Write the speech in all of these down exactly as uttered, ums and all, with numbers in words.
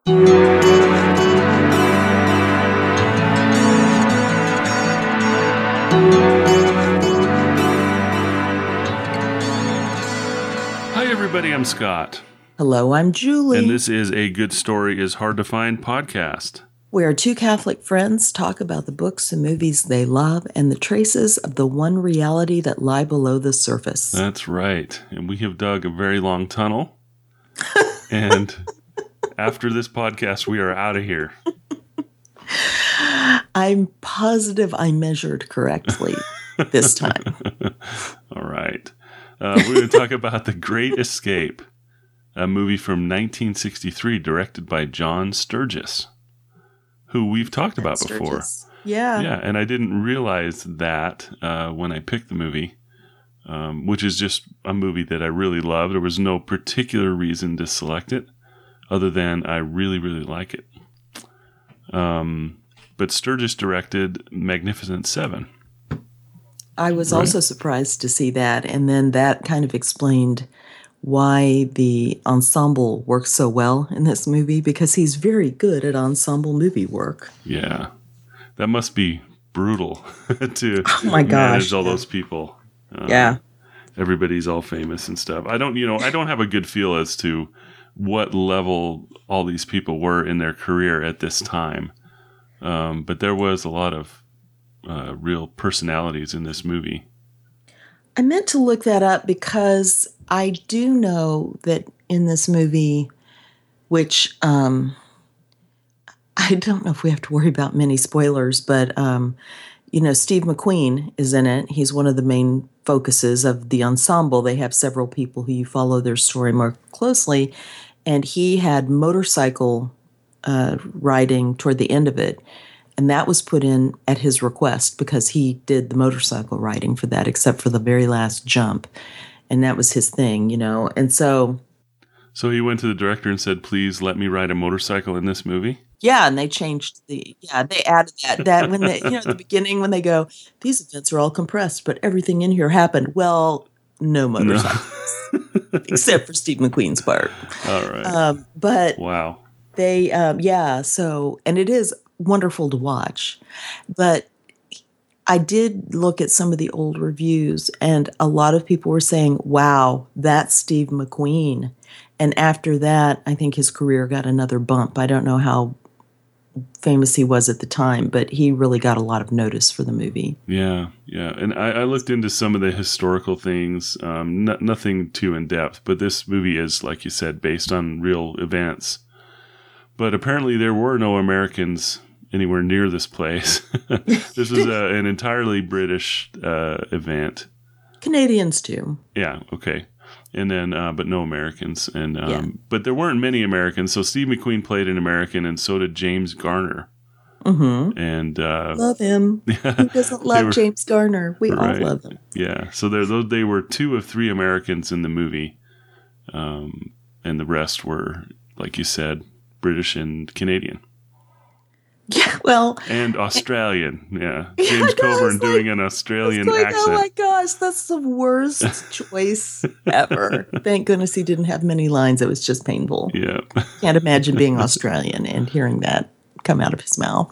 Hi, everybody. I'm Scott. Hello, I'm Julie. And this is A Good Story is Hard to Find podcast, where two Catholic friends talk about the books and movies they love and the traces of the one reality that lie below the surface. That's right. And we have dug a very long tunnel. And after this podcast, we are out of here. I'm positive I measured correctly this time. All right. Uh, we're going to talk about The Great Escape, a movie from nineteen sixty-three directed by John Sturges, who we've talked about Sturges. before. Yeah. Yeah, and I didn't realize that uh, when I picked the movie, um, which is just a movie that I really love. There was no particular reason to select it other than I really, really like it. Um, but Sturges directed Magnificent Seven. I was Right. also surprised to see that, and then that kind of explained why the ensemble works so well in this movie, because he's very good at ensemble movie work. Yeah, that must be brutal to Oh my gosh, manage all yeah. those people. Um, Yeah. Everybody's all famous and stuff. I don't, you know, I don't have a good feel as to what level all these people were in their career at this time. Um, but there was a lot of uh, real personalities in this movie. I meant to look that up because I do know that in this movie, which um, I don't know if we have to worry about many spoilers, but, um, you know, Steve McQueen is in it. He's one of the main focuses of the ensemble. They have several people who you follow their story more closely, and he had motorcycle uh, riding toward the end of it. And that was put in at his request because he did the motorcycle riding for that, except for the very last jump. And that was his thing, you know. And so... So he went to the director and said, please let me ride a motorcycle in this movie? Yeah, and they changed the... Yeah, they added that. That when they, you know, at the beginning when they go, these events are all compressed, but everything in here happened. Well, no motorcycles. No. Except for Steve McQueen's part. All right. Um, but... Wow. They, um, yeah, so... And it is wonderful to watch. But I did look at some of the old reviews, and a lot of people were saying, wow, that's Steve McQueen. And after that, I think his career got another bump. I don't know how famous he was at the time, but he really got a lot of notice for the movie. Yeah, yeah. And I, I looked into some of the historical things, um, n- nothing too in-depth, but this movie is, like you said, based on real events. But apparently there were no Americans anywhere near this place. This was a, an entirely British uh, event. Canadians too. Yeah, okay. And then, uh, but no Americans. And um, Yeah. But there weren't many Americans. So Steve McQueen played an American, and so did James Garner. Mm-hmm. And uh, Love him. Who doesn't love were, James Garner? We right. all love him. Yeah. So there, those they were two of three Americans in the movie, um, and the rest were, like you said, British and Canadian. Yeah, well, and Australian. Yeah, Yeah, James I know, Coburn it's doing like- an Australian It's like, accent. oh my gosh, that's the worst choice ever. Thank goodness he didn't have many lines. It was just painful. Yeah. Can't imagine being Australian and hearing that come out of his mouth.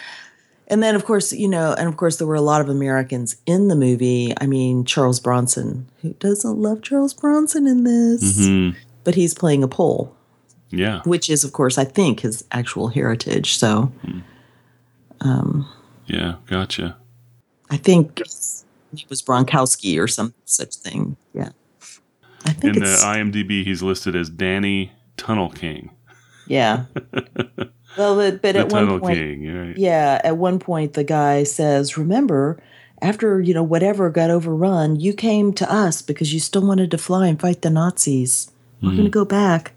And then, of course, you know, and of course, there were a lot of Americans in the movie. I mean, Charles Bronson. Who doesn't love Charles Bronson in this? Mm-hmm. But he's playing a Pole, Yeah. which is, of course, I think his actual heritage. So, um, Yeah. Gotcha. I think he was Gronkowski or some such thing. Yeah. I think In the it's, IMDb, he's listed as Danny Tunnel King. yeah. Well, but, but The at Tunnel one point, King. Right. yeah, at one point the guy says, remember, after, you know, whatever got overrun, you came to us because you still wanted to fly and fight the Nazis. We're going to go back.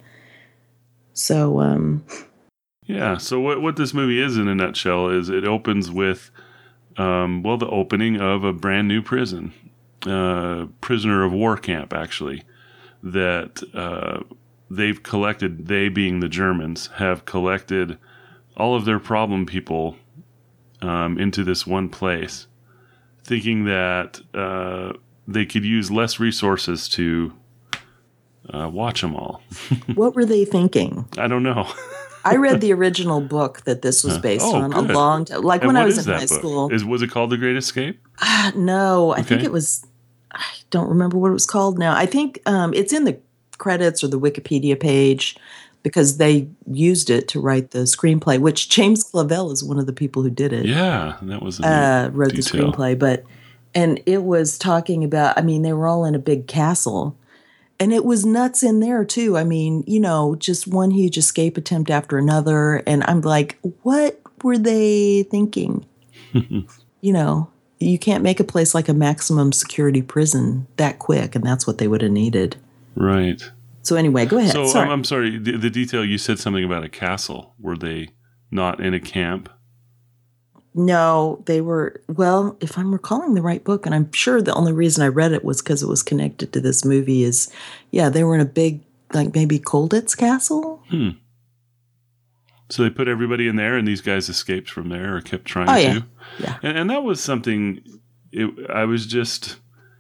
So, um, Yeah. So what what this movie is in a nutshell is it opens with, um, well, the opening of a brand new prison, uh, prisoner of war camp, actually, that uh, they've collected. They, being the Germans, have collected all of their problem people um, into this one place, thinking that uh, they could use less resources to uh, watch them all. what were they thinking? I don't know. I read the original book that this was based oh, on good. a long time, like and when what I was is in that high book? school. Is was it called The Great Escape? Uh, no, I think Okay. it was. I don't remember what it was called now. I think um, it's in the credits or the Wikipedia page because they used it to write the screenplay, which James Clavell is one of the people who did it. Yeah, that was a Uh, neat wrote the detail. screenplay, but and it was talking about. I mean, they were all in a big castle. And it was nuts in there too. I mean, you know, just one huge escape attempt after another. And I'm like, what were they thinking? You know, you can't make a place like a maximum security prison that quick. And that's what they would have needed. Right. So anyway, go ahead. So Sorry. um, I'm sorry. The, the detail you said something about a castle. Were they not in a camp? No, they were, well, if I'm recalling the right book, and I'm sure the only reason I read it was because it was connected to this movie, is, yeah, they were in a big, like maybe Colditz Castle? Hmm. So they put everybody in there, and these guys escaped from there or kept trying Oh, yeah. to. Yeah. And, and that was something, it, I was just,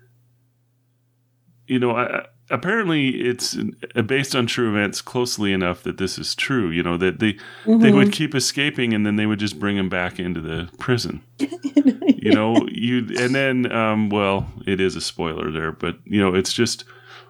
you know, I, apparently it's based on true events closely enough that this is true, you know, that they Mm-hmm. they would keep escaping and then they would just bring him back into the prison. You know, you and then um, well, it is a spoiler there, but you know, it's just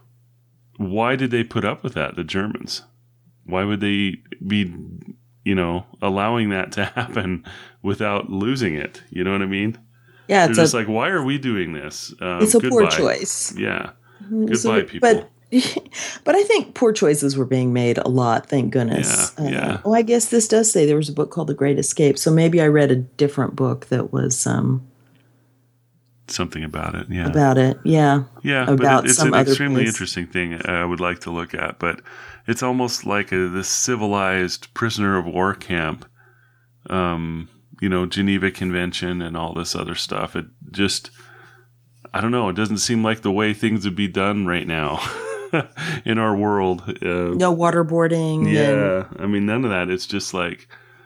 why did they put up with that, the Germans? Why would they be, you know, allowing that to happen without losing it? You know what I mean? Yeah, They're it's just a, like, why are we doing this? Um, it's a goodbye. poor choice. Yeah. So- Goodbye, people. But, but I think poor choices were being made a lot, thank goodness. Yeah, yeah. Uh, oh, I guess this does say there was a book called The Great Escape. So maybe I read a different book that was um, Something about it. Yeah. about it. Yeah. Yeah, about but it, it's some an other extremely place. interesting thing I would like to look at. But it's almost like a, this civilized prisoner of war camp, um, you know, Geneva Convention and all this other stuff. It just, I don't know, it doesn't seem like the way things would be done right now in our world. Uh, No waterboarding. And, yeah, I mean, none of that. It's just like,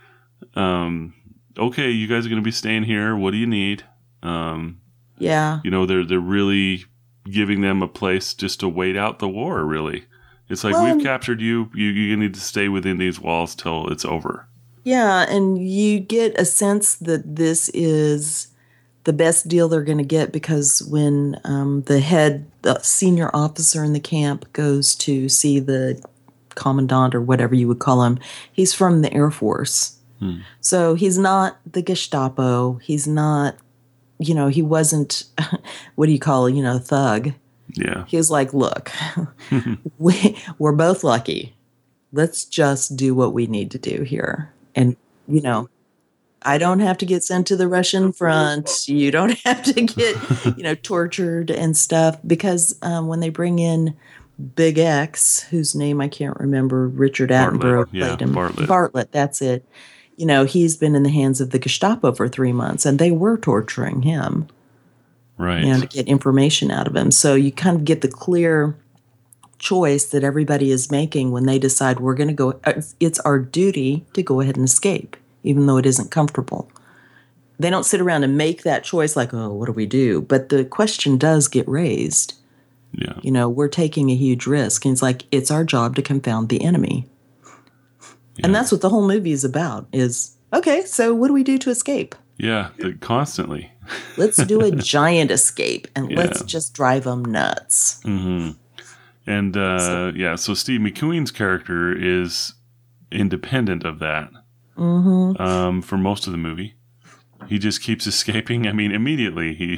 um, okay, you guys are going to be staying here. What do you need? Um, yeah. you know, they're they're really giving them a place just to wait out the war, really. It's like, Well, we've captured you. you. You need to stay within these walls till it's over. Yeah. And you get a sense that this is the best deal they're going to get because when um, the head, the senior officer in the camp goes to see the commandant or whatever you would call him, he's from the Air Force. Hmm. So he's not the Gestapo. He's not, you know, he wasn't, what do you call it, you know, thug. Yeah. He was like, look, we, we're both lucky. Let's just do what we need to do here. And, you know, I don't have to get sent to the Russian front. You don't have to get, you know, tortured and stuff. Because um, when they bring in Big X, whose name I can't remember, Richard Attenborough Bartlett. Yeah, played him. Bartlett. Bartlett, that's it. You know, he's been in the hands of the Gestapo for three months, and they were torturing him, Right. you know, to get information out of him. So you kind of get the clear choice that everybody is making when they decide we're going to go. It's our duty to go ahead and escape, even though it isn't comfortable. They don't sit around and make that choice like, oh, what do we do? But the question does get raised. Yeah. You know, we're taking a huge risk. And it's like, it's our job to confound the enemy. Yeah. And that's what the whole movie is about is, okay, so what do we do to escape? Yeah. The, constantly. Let's do a giant escape and Yeah. let's just drive them nuts. Mm-hmm. And uh, So- yeah, so Steve McQueen's character is independent of that Mm-hmm. um, for most of the movie. He just keeps escaping. I mean, immediately he.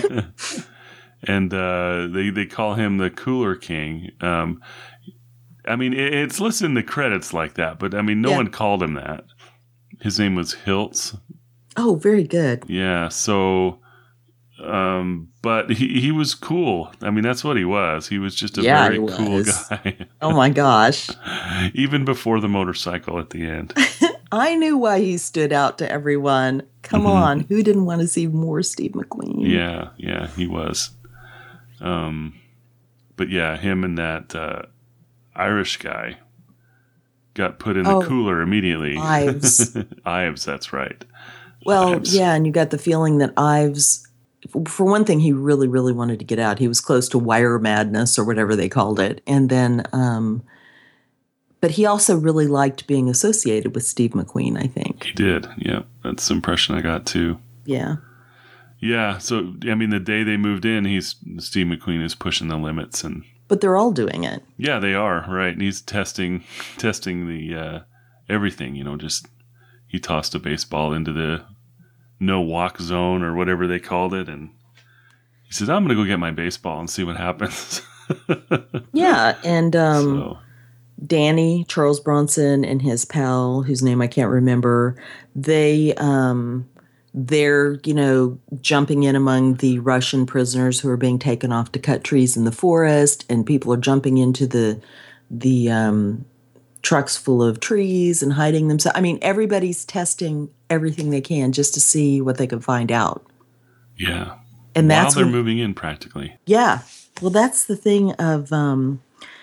And uh, they they call him the Cooler King. Um, I mean, it, it's listed in the credits like that, but I mean, no Yeah. one called him that. His name was Hiltz. Oh, very good. Yeah. So, um, but he he was cool. I mean, that's what he was. He was just a Yeah, very he cool was. guy. Oh my gosh. Even before the motorcycle at the end. I knew why he stood out to everyone. Come Mhm. on. Who didn't want to see more Steve McQueen? Yeah, yeah, he was. Um, but yeah, him and that uh, Irish guy got put in the Oh, cooler immediately. Ives. Ives, that's right. Well, Ives. yeah, and you got the feeling that Ives, for one thing, he really, really wanted to get out. He was close to wire madness or whatever they called it. And then um, but he also really liked being associated with Steve McQueen, I think. He did. Yeah. That's the impression I got too. Yeah. Yeah. So, I mean, the day they moved in, he's Steve McQueen is pushing the limits, and but they're all doing it. Yeah, they are. Right. And he's testing, testing the, uh, everything, you know, just, he tossed a baseball into the no walk zone or whatever they called it. And he says, I'm going to go get my baseball and see what happens. Yeah. And, um, so. Danny, Charles Bronson, and his pal, whose name I can't remember, they, um, they're, you know, jumping in among the Russian prisoners who are being taken off to cut trees in the forest, and people are jumping into the, the, um, trucks full of trees and hiding themselves. I mean, everybody's testing everything they can just to see what they can find out. Yeah. And While that's they're when, moving in practically. Yeah. Well, that's the thing of, um,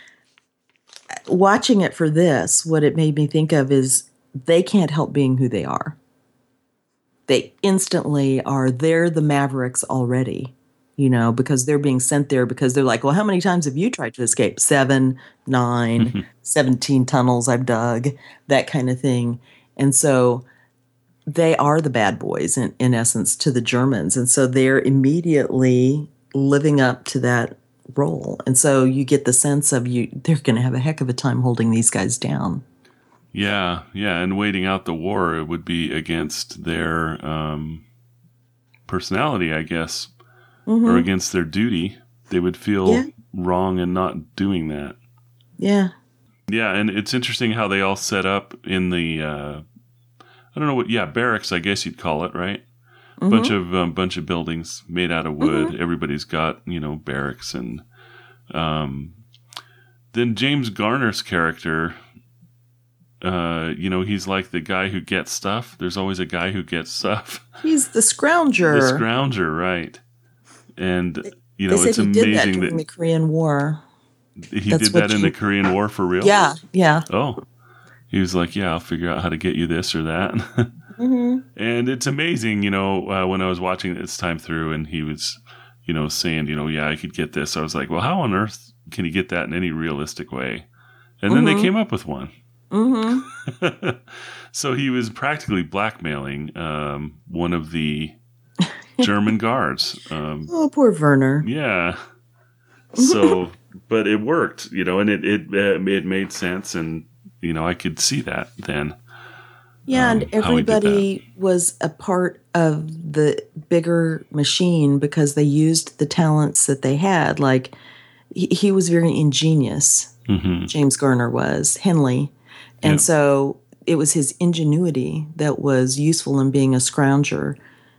watching it for this, what it made me think of is they can't help being who they are. They instantly are, they're the Mavericks already, you know, because they're being sent there because they're like, well, how many times have you tried to escape? Seven, nine, seventeen tunnels I've dug, that kind of thing. And so they are the bad boys, in, in essence, to the Germans. And so they're immediately living up to that role. And so you get the sense of you they're going to have a heck of a time holding these guys down. Yeah, yeah, and waiting out the war, it would be against their um, personality, I guess, mm-hmm. or against their duty. They would feel yeah. wrong in not doing that. Yeah. Yeah, and it's interesting how they all set up in the, uh, I don't know what, yeah, barracks, I guess you'd call it, right? Mm-hmm. Bunch of um, bunch of buildings made out of wood. Mm-hmm. Everybody's got, you know, barracks, and um, then James Garner's character. Uh, you know, he's like the guy who gets stuff. There's always a guy who gets stuff. He's the scrounger. The scrounger, right? And you know, they said it's he amazing did that during that the Korean War. He That's did that in you, the Korean War for real. Yeah, yeah. Oh, he was like, yeah, I'll figure out how to get you this or that. Mm-hmm. And it's amazing, you know, uh, when I was watching it this time through, and he was, you know, saying, you know, yeah, I could get this. I was like, well, how on earth can he get that in any realistic way? And then mm-hmm. they came up with one. Mm-hmm. So he was practically blackmailing um, one of the German guards. Um, oh, poor Werner. Yeah. So, but it worked, you know, and it it uh, it made sense, and you know, I could see that then. Yeah, um, and everybody was a part of the bigger machine because they used the talents that they had. Like he, he was very ingenious. Mm-hmm. James Garner was Henley. And yep. so it was his ingenuity that was useful in being a scrounger.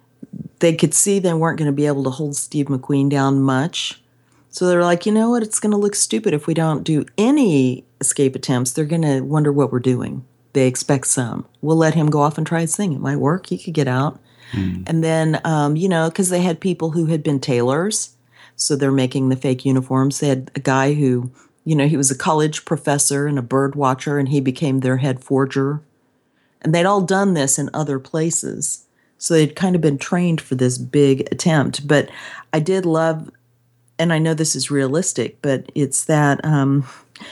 They could see they weren't going to be able to hold Steve McQueen down much. So they're like, you know what? It's going to look stupid if we don't do any escape attempts. They're going to wonder what we're doing. They expect some. We'll let him go off and try his thing. It might work. He could get out. Mm. And then, um, you know, because they had people who had been tailors. So they're making the fake uniforms. They had a guy who... You know, he was a college professor and a bird watcher, and he became their head forger. And they'd all done this in other places. So they'd kind of been trained for this big attempt. But I did love, and I know this is realistic, but it's that um,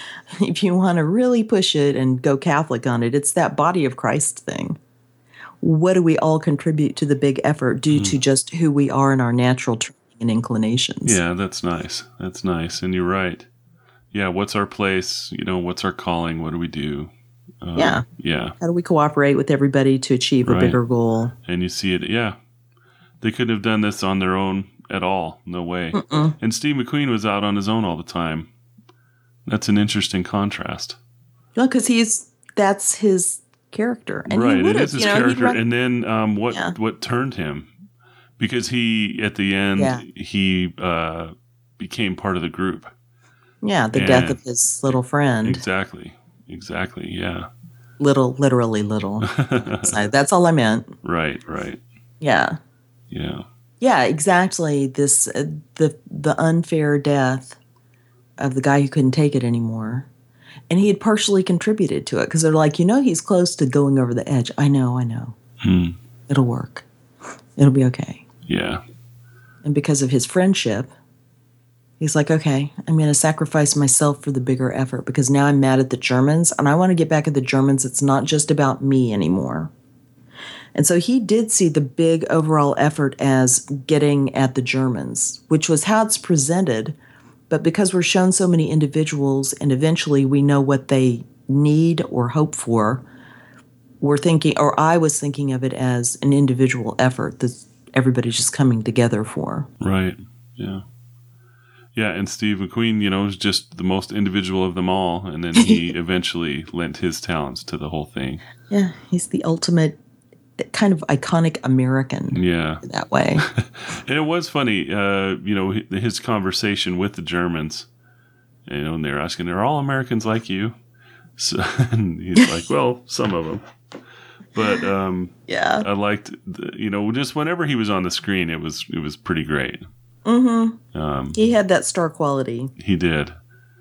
if you want to really push it and go Catholic on it, it's that body of Christ thing. What do we all contribute to the big effort due mm. to just who we are and our natural training and inclinations? Yeah, that's nice. That's nice. And you're right. Yeah, what's our place? You know, what's our calling? What do we do? Uh, yeah. Yeah. How do we cooperate with everybody to achieve a right. bigger goal? And you see it, yeah. They couldn't have done this on their own at all. No way. Mm-mm. And Steve McQueen was out on his own all the time. That's an interesting contrast. Well, because he's, that's his character. And right, he it is his you know, character. Run- and then um, what, yeah. what turned him? Because he, at the end, yeah. he uh, became part of the group. Yeah, the and death of his little friend. Exactly. Exactly, yeah. Little, literally little. That's all I meant. Right, right. Yeah. Yeah. Yeah, exactly. This uh, the the unfair death of the guy who couldn't take it anymore. And he had partially contributed to it because they're like, you know, he's close to going over the edge. I know, I know. Hmm. It'll work. It'll be okay. Yeah. And because of his friendship, He's like, okay, I'm going to sacrifice myself for the bigger effort because now I'm mad at the Germans and I want to get back at the Germans. It's not just about me anymore. And so he did see the big overall effort as getting at the Germans, which was how it's presented. But because we're shown so many individuals and eventually we know what they need or hope for, we're thinking, or I was thinking of it as an individual effort that everybody's just coming together for. Right. Yeah. Yeah, and Steve McQueen, you know, was just the most individual of them all, and then he eventually lent his talents to the whole thing. Yeah, he's the ultimate kind of iconic American. Yeah. That way. And it was funny, uh, you know, his conversation with the Germans, you know, and they were asking, are all Americans like you? So, and he's like, well, some of them. But um, yeah, I liked, the, you know, just whenever he was on the screen, it was it was pretty great. Mm-hmm. Um, he had that star quality. He did,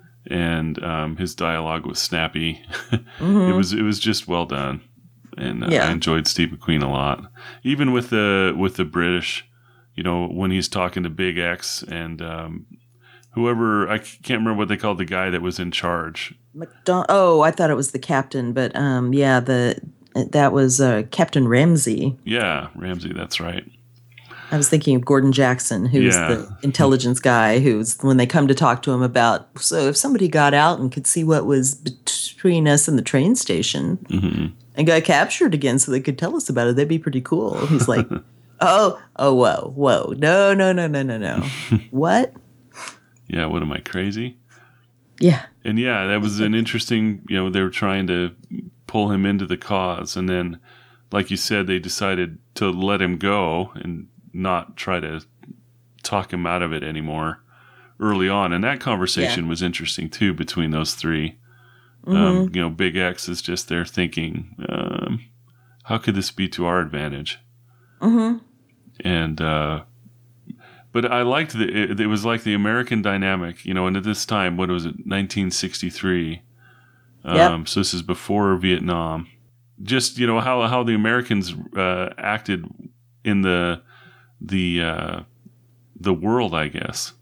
and um, his dialogue was snappy. Mm-hmm. It was it was just well done, and uh, yeah. I enjoyed Steve McQueen a lot. Even with the with the British, you know, when he's talking to Big X and um, whoever, I can't remember what they called the guy that was in charge. McDon- oh, I thought it was the captain, but um, yeah, the that was uh, Captain Ramsey. Yeah, Ramsey, that's right. I was thinking of Gordon Jackson, who's yeah. the intelligence guy, who's when they come to talk to him about, so if somebody got out and could see what was between us and the train station mm-hmm. and got captured again so they could tell us about it, that'd be pretty cool. He's like, oh, oh, whoa, whoa, no, no, no, no, no, no. What? Yeah, what am I, crazy? Yeah. And yeah, that was an interesting, you know, they were trying to pull him into the cause. And then, like you said, they decided to let him go and not try to talk him out of it anymore early on. And that conversation yeah. was interesting too between those three. Mm-hmm. Um, you know, Big X is just there thinking, um, how could this be to our advantage? Mm-hmm. And, uh, but I liked the, it, it was like the American dynamic, you know, and at this time, what was it, nineteen sixty-three? Um, yep. So this is before Vietnam. Just, you know, how, how the Americans uh, acted in the, the uh, the world, I guess.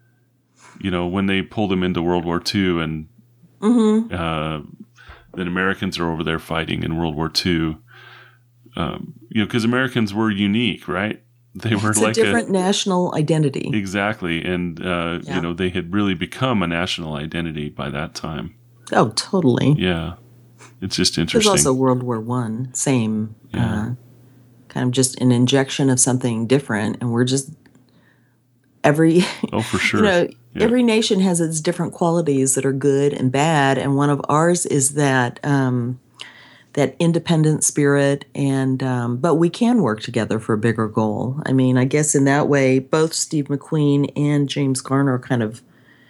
You know, when they pulled him into World War Two, and mm-hmm. uh, then Americans are over there fighting in World War Two. Um, you know, because Americans were unique, right? They were it's like a different a, national identity. Exactly, and uh, yeah. you know, they had really become a national identity by that time. Oh, totally. Yeah, it's just interesting. There's also World War One, same. Yeah. Uh, kind of just an injection of something different, and we're just every oh for sure you know yeah. every nation has its different qualities that are good and bad, and one of ours is that um, that independent spirit, and um, but we can work together for a bigger goal. I mean, I guess in that way, both Steve McQueen and James Garner kind of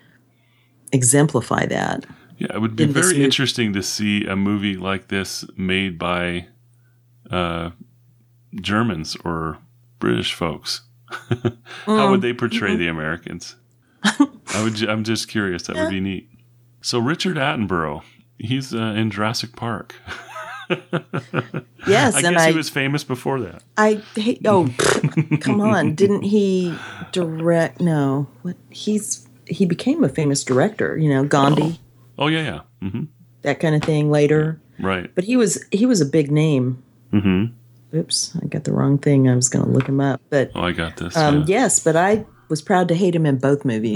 exemplify that. Yeah, it would be in very interesting to see a movie like this made by uh, Germans or British folks. How mm, would they portray mm-hmm. the Americans? I would. I'm just curious. That yeah. would be neat. So Richard Attenborough, he's uh, in Jurassic Park. Yes, I and guess I, he was famous before that. I hate. Oh, come on! Didn't he direct? No, what? He's he became a famous director. You know, Gandhi. Oh, oh yeah, yeah. Mm-hmm. That kind of thing later. Right. But he was he was a big name. Mm-hmm. Oops, I got the wrong thing. I was going to look him up, but oh, I got this. Um, yeah. Yes, but I was proud to hate him in both movies.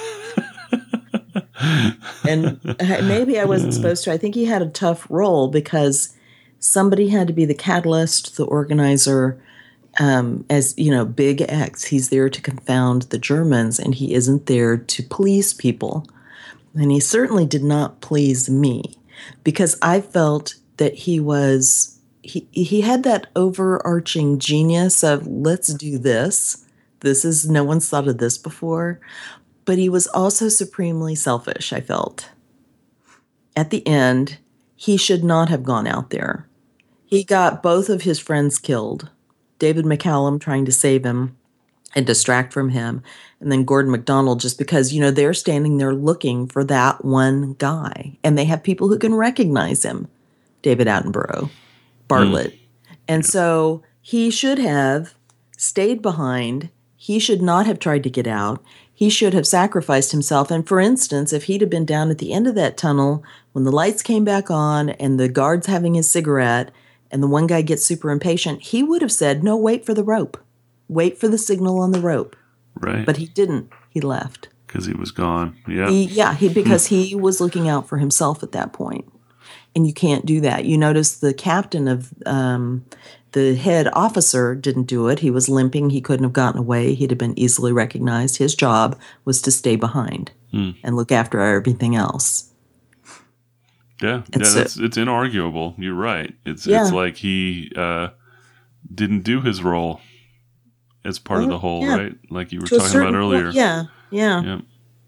And maybe I wasn't supposed to. I think he had a tough role because somebody had to be the catalyst, the organizer. Um, as you know, Big X, he's there to confound the Germans, and he isn't there to please people. And he certainly did not please me because I felt that he was. He he had that overarching genius of let's do this. This is no one's thought of this before. But he was also supremely selfish, I felt. At the end, he should not have gone out there. He got both of his friends killed. David McCallum trying to save him and distract from him. And then Gordon MacDonald, just because, you know, they're standing there looking for that one guy. And they have people who can recognize him. David Attenborough. Bartlett. Mm. And so he should have stayed behind. He should not have tried to get out. he should have sacrificed himself. And for instance, if he'd have been down at the end of that tunnel when the lights came back on and the guard's having his cigarette and the one guy gets super impatient, he would have said, no, wait for the rope. Wait for the signal on the rope. Right. But he didn't. He left. Because he was gone. Yeah. He, yeah, he, because he was looking out for himself at that point. And you can't do that. You notice the captain of um, the head officer didn't do it. He was limping. He couldn't have gotten away. He'd have been easily recognized. His job was to stay behind hmm. and look after everything else. Yeah, yeah, so, that's, it's inarguable. You're right. It's yeah. it's like he uh, didn't do his role as part well, of the whole, yeah. right? Like you were to talking about earlier. Point, yeah, yeah, yeah.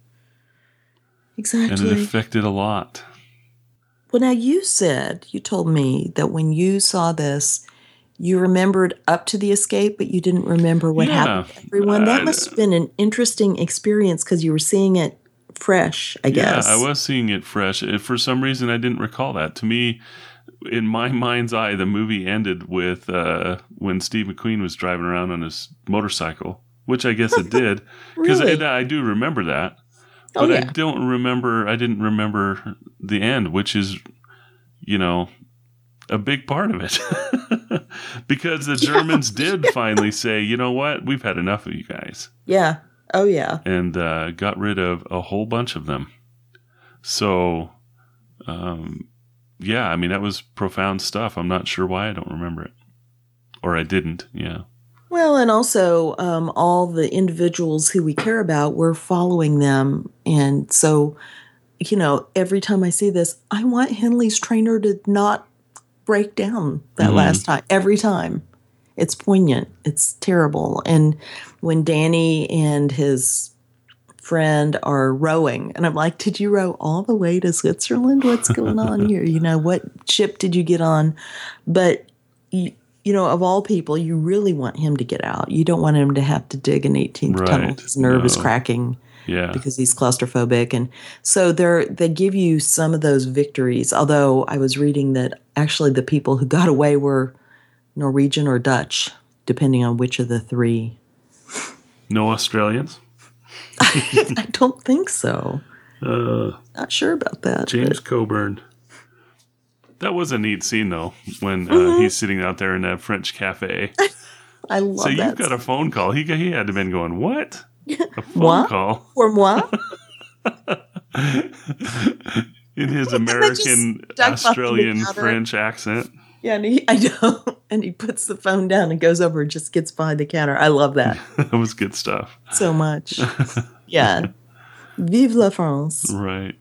Exactly. And it affected a lot. Well, now you said, you told me that when you saw this, you remembered up to the escape, but you didn't remember what yeah. happened to everyone. That must have been an interesting experience because you were seeing it fresh, I guess. Yeah, I was seeing it fresh. For some reason, I didn't recall that. To me, in my mind's eye, the movie ended with uh, when Steve McQueen was driving around on his motorcycle, which I guess it did. Because really? I, I do remember that. But oh, yeah. I don't remember, I didn't remember the end, which is, you know, a big part of it. Because the Germans yeah. did finally say, you know what, we've had enough of you guys. Yeah. Oh, yeah. And uh, got rid of a whole bunch of them. So, um, yeah, I mean, that was profound stuff. I'm not sure why I don't remember it. Or I didn't, yeah. Well, and also um, all the individuals who we care about, we're following them. And so, you know, every time I see this, I want Henley's trainer to not break down that mm-hmm. last time. Every time. It's poignant. It's terrible. And when Danny and his friend are rowing, and I'm like, did you row all the way to Switzerland? What's going on here? You know, what ship did you get on? But you, You know, of all people, you really want him to get out. You don't want him to have to dig an eighteenth right. tunnel. His nerve no. is cracking yeah. because he's claustrophobic. And so they they give you some of those victories, although I was reading that actually the people who got away were Norwegian or Dutch, depending on which of the three. No Australians? I don't think so. Uh, Not sure about that. James but. Coburn. That was a neat scene, though, when uh, mm-hmm. he's sitting out there in that French cafe. I love so that. So you've got a phone call. He he had to have been going, what? A phone moi? call? For moi? In his American, Australian, French accent. Yeah, and he, I know. And he puts the phone down and goes over and just gets behind the counter. I love that. That was good stuff. So much. Yeah. Vive la France. Right.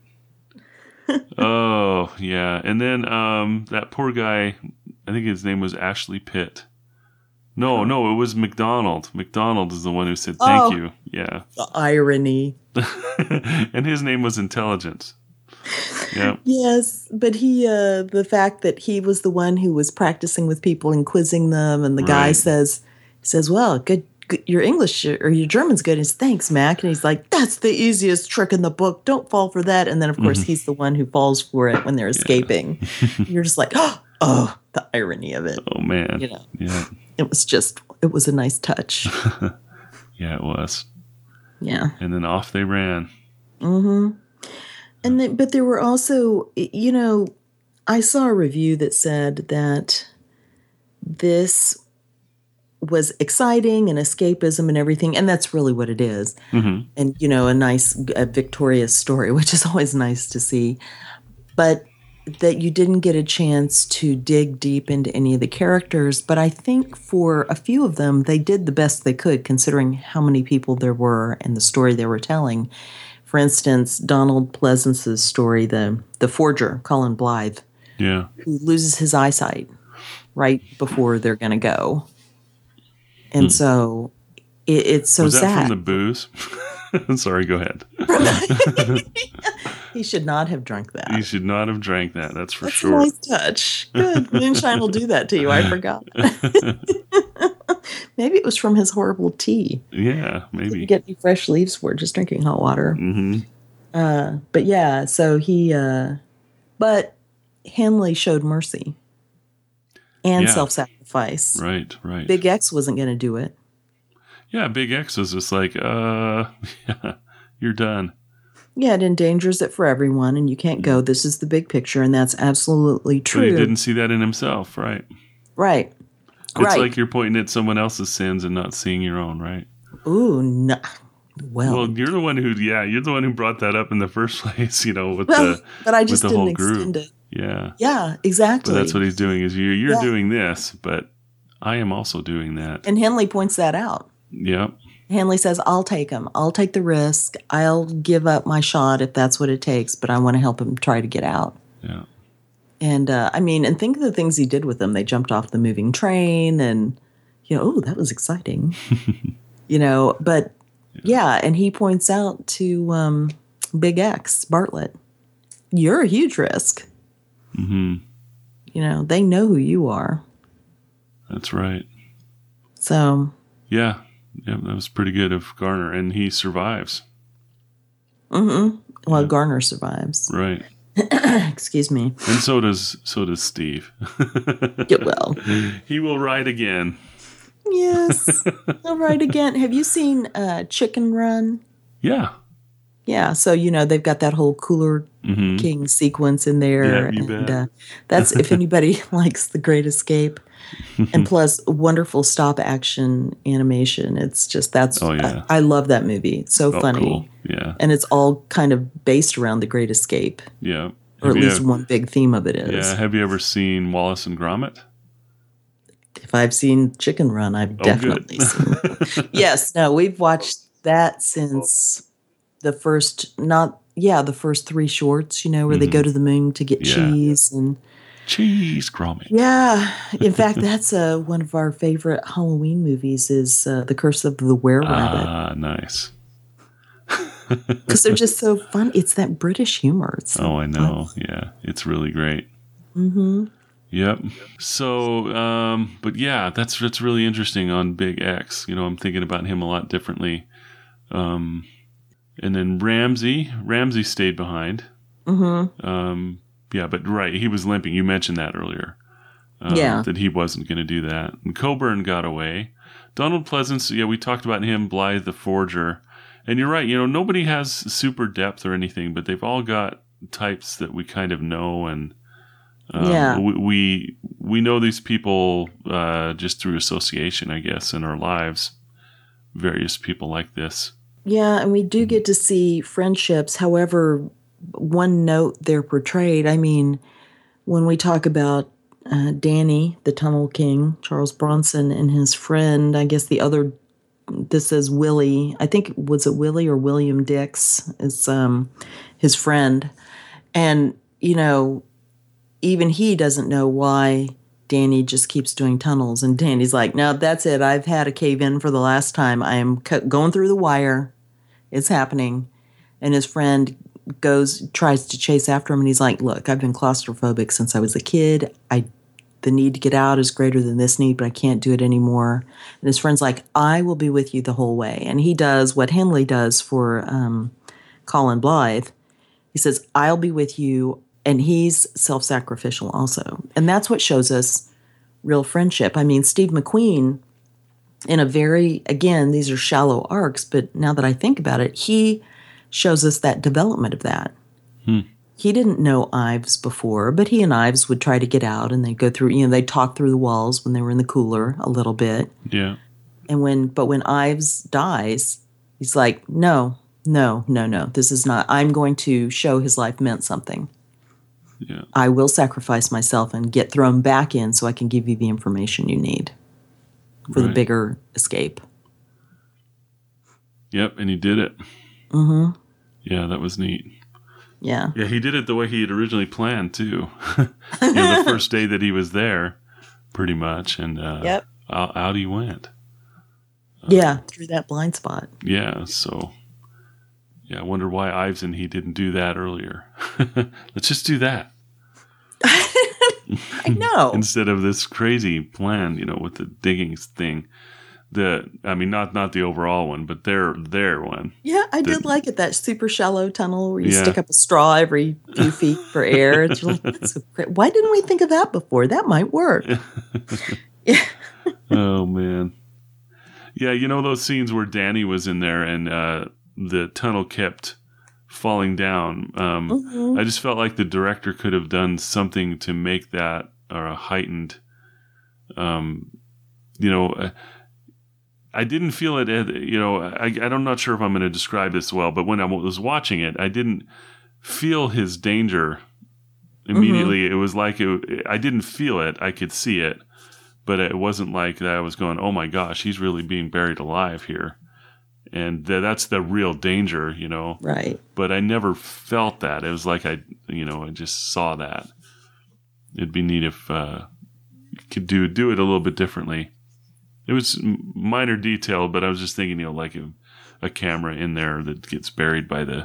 Oh, yeah. And then um, that poor guy, I think his name was Ashley Pitt. No, no, it was McDonald. McDonald is the one who said thank oh, you. Yeah. The irony. And his name was Intelligence. Yeah. Yes, but he, uh, the fact that he was the one who was practicing with people and quizzing them, and the guy right. says, says, well, good. Your English or your German's good. He's thanks, Mac. And he's like, that's the easiest trick in the book. Don't fall for that. And then, of course, mm-hmm. he's the one who falls for it when they're escaping. Yeah. You're just like, oh, the irony of it. Oh, man. You know, yeah. It was just, it was a nice touch. Yeah, it was. Yeah. And then off they ran. Mm-hmm. And then, but there were also, you know, I saw a review that said that this was exciting and escapism and everything, and that's really what it is. Mm-hmm. And, you know, a nice, a victorious story, which is always nice to see. But that you didn't get a chance to dig deep into any of the characters. But I think for a few of them, they did the best they could, considering how many people there were and the story they were telling. For instance, Donald Pleasance's story, the the forger, Colin Blythe, yeah, who loses his eyesight right before they're going to go. And hmm. so it, it's so Was that sad. From the booze? Sorry, go ahead. He should not have drunk that. He should not have drank that. That's for that's sure. A nice touch. Good. Moonshine will do that to you. I forgot. Maybe it was from his horrible tea. Yeah, maybe. Didn't get any fresh leaves for it, just drinking hot water. Mm-hmm. Uh, but yeah, so he. Uh, but Henley showed mercy and yeah. self-sacrifice. Right, right. Big X wasn't going to do it. Yeah, Big X was just like, uh, yeah, you're done. Yeah, it endangers it for everyone, and you can't go. This is the big picture, and that's absolutely true. But he didn't see that in himself, right? Right. It's right. like you're pointing at someone else's sins and not seeing your own, right? Ooh, no. Well, well, you're the one who, yeah, you're the one who brought that up in the first place, you know, with well, the but I just with the didn't whole group. extend it. Yeah, yeah, exactly. But that's what he's doing. Is you you're yeah. doing this, but I am also doing that. And Henley points that out. Yep. Henley says, "I'll take him. I'll take the risk. I'll give up my shot if that's what it takes. But I want to help him try to get out." Yeah. And uh, I mean, and think of the things he did with them. They jumped off the moving train, and you know, oh, that was exciting. you know, but yeah. yeah, and he points out to um, Big X Bartlett, "You're a huge risk." Mm-hmm. You know, they know who you are. That's right. So. Yeah. Yeah, that was pretty good of Garner, and he survives. Mm-hmm. Well, yeah. Garner survives. Right. Excuse me. And so does so does Steve. Get well. He will ride again. Yes, he'll ride again. Have you seen uh, Chicken Run? Yeah. Yeah, so you know they've got that whole Cooler mm-hmm. King sequence in there, yeah, you and bet. Uh, that's if anybody likes The Great Escape. And plus, wonderful stop action animation. It's just that's. Oh, yeah. I, I love that movie. It's so oh, funny. Cool. Yeah. And it's all kind of based around The Great Escape. Yeah. Or Have at least ever, one big theme of it is. Yeah. Have you ever seen Wallace and Gromit? If I've seen Chicken Run, I've oh, definitely seen it. Yes. No, we've watched that since the first. Not yeah, the first three shorts. You know, where mm-hmm. they go to the moon to get yeah. cheese and. Cheese Gromit. Yeah. In fact, that's uh, one of our favorite Halloween movies is uh, The Curse of the Were-Rabbit. Ah, nice. Because they're just so fun. It's that British humor. It's so oh, I know. Fun. Yeah. It's really great. Mm-hmm. Yep. So, um, but yeah, that's that's really interesting on Big X. You know, I'm thinking about him a lot differently. Um, and then Ramsey. Ramsey stayed behind. Mm-hmm. Um Yeah, but right, he was limping. You mentioned that earlier. Um, yeah. That he wasn't going to do that. And Coburn got away. Donald Pleasance, yeah, we talked about him, Blythe the Forger. And you're right, you know, nobody has super depth or anything, but they've all got types that we kind of know. And um, yeah. we, we we know these people uh, just through association, I guess, in our lives. Various people like this. Yeah, and we do get to see friendships, however one note they're portrayed. I mean, when we talk about uh, Danny, the Tunnel King, Charles Bronson, and his friend, I guess the other, this is Willie. I think, was it Willie or William Dix is um, his friend. And, you know, even he doesn't know why Danny just keeps doing tunnels. And Danny's like, no, that's it. I've had a cave in for the last time. I am co- going through the wire. It's happening. And his friend goes, tries to chase after him, and he's like, look, I've been claustrophobic since I was a kid. I, the need to get out is greater than this need, but I can't do it anymore. And his friend's like, I will be with you the whole way. And he does what Henley does for um, Colin Blythe. He says, I'll be with you. And he's self-sacrificial also. And that's what shows us real friendship. I mean, Steve McQueen, in a very, again, these are shallow arcs, but now that I think about it, he shows us that development of that. Hmm. He didn't know Ives before, but he and Ives would try to get out, and they'd go through, you know, they'd talk through the walls when they were in the cooler a little bit. Yeah. And when, but when Ives dies, he's like, no, no, no, no, this is not, I'm going to show his life meant something. Yeah. I will sacrifice myself and get thrown back in so I can give you the information you need for right. the bigger escape. Yep, and he did it. Mm-hmm. Yeah, that was neat. Yeah. Yeah, he did it the way he had originally planned, too. you know, the first day that he was there, pretty much, and uh, yep. out, out he went. Uh, yeah, through that blind spot. Yeah, so... Yeah, I wonder why Ives and he didn't do that earlier. Let's just do that. I know. Instead of this crazy plan, you know, with the digging thing. The I mean, not not the overall one, but their their one. Yeah, I the, did like it. That super shallow tunnel where you yeah. stick up a straw every few feet for air. It's like, that's so great. Why didn't we think of that before? That might work. yeah. Oh man. Yeah, you know those scenes where Danny was in there and uh, the tunnel kept falling down. Um, Mm-hmm. I just felt like the director could have done something to make that or a heightened. Um, you know, uh, I didn't feel it. You know, I, I'm not sure if I'm going to describe this well, but when I was watching it, I didn't feel his danger immediately. Mm-hmm. It was like it, I didn't feel it. I could see it. But it wasn't like that I was going, oh my gosh, he's really being buried alive here. And th- that's the real danger, you know. Right. But I never felt that. It was like I, you know, I just saw that. It'd be neat if uh, you could do do it a little bit differently. It was minor detail, but I was just thinking, you know, like a, a camera in there that gets buried by the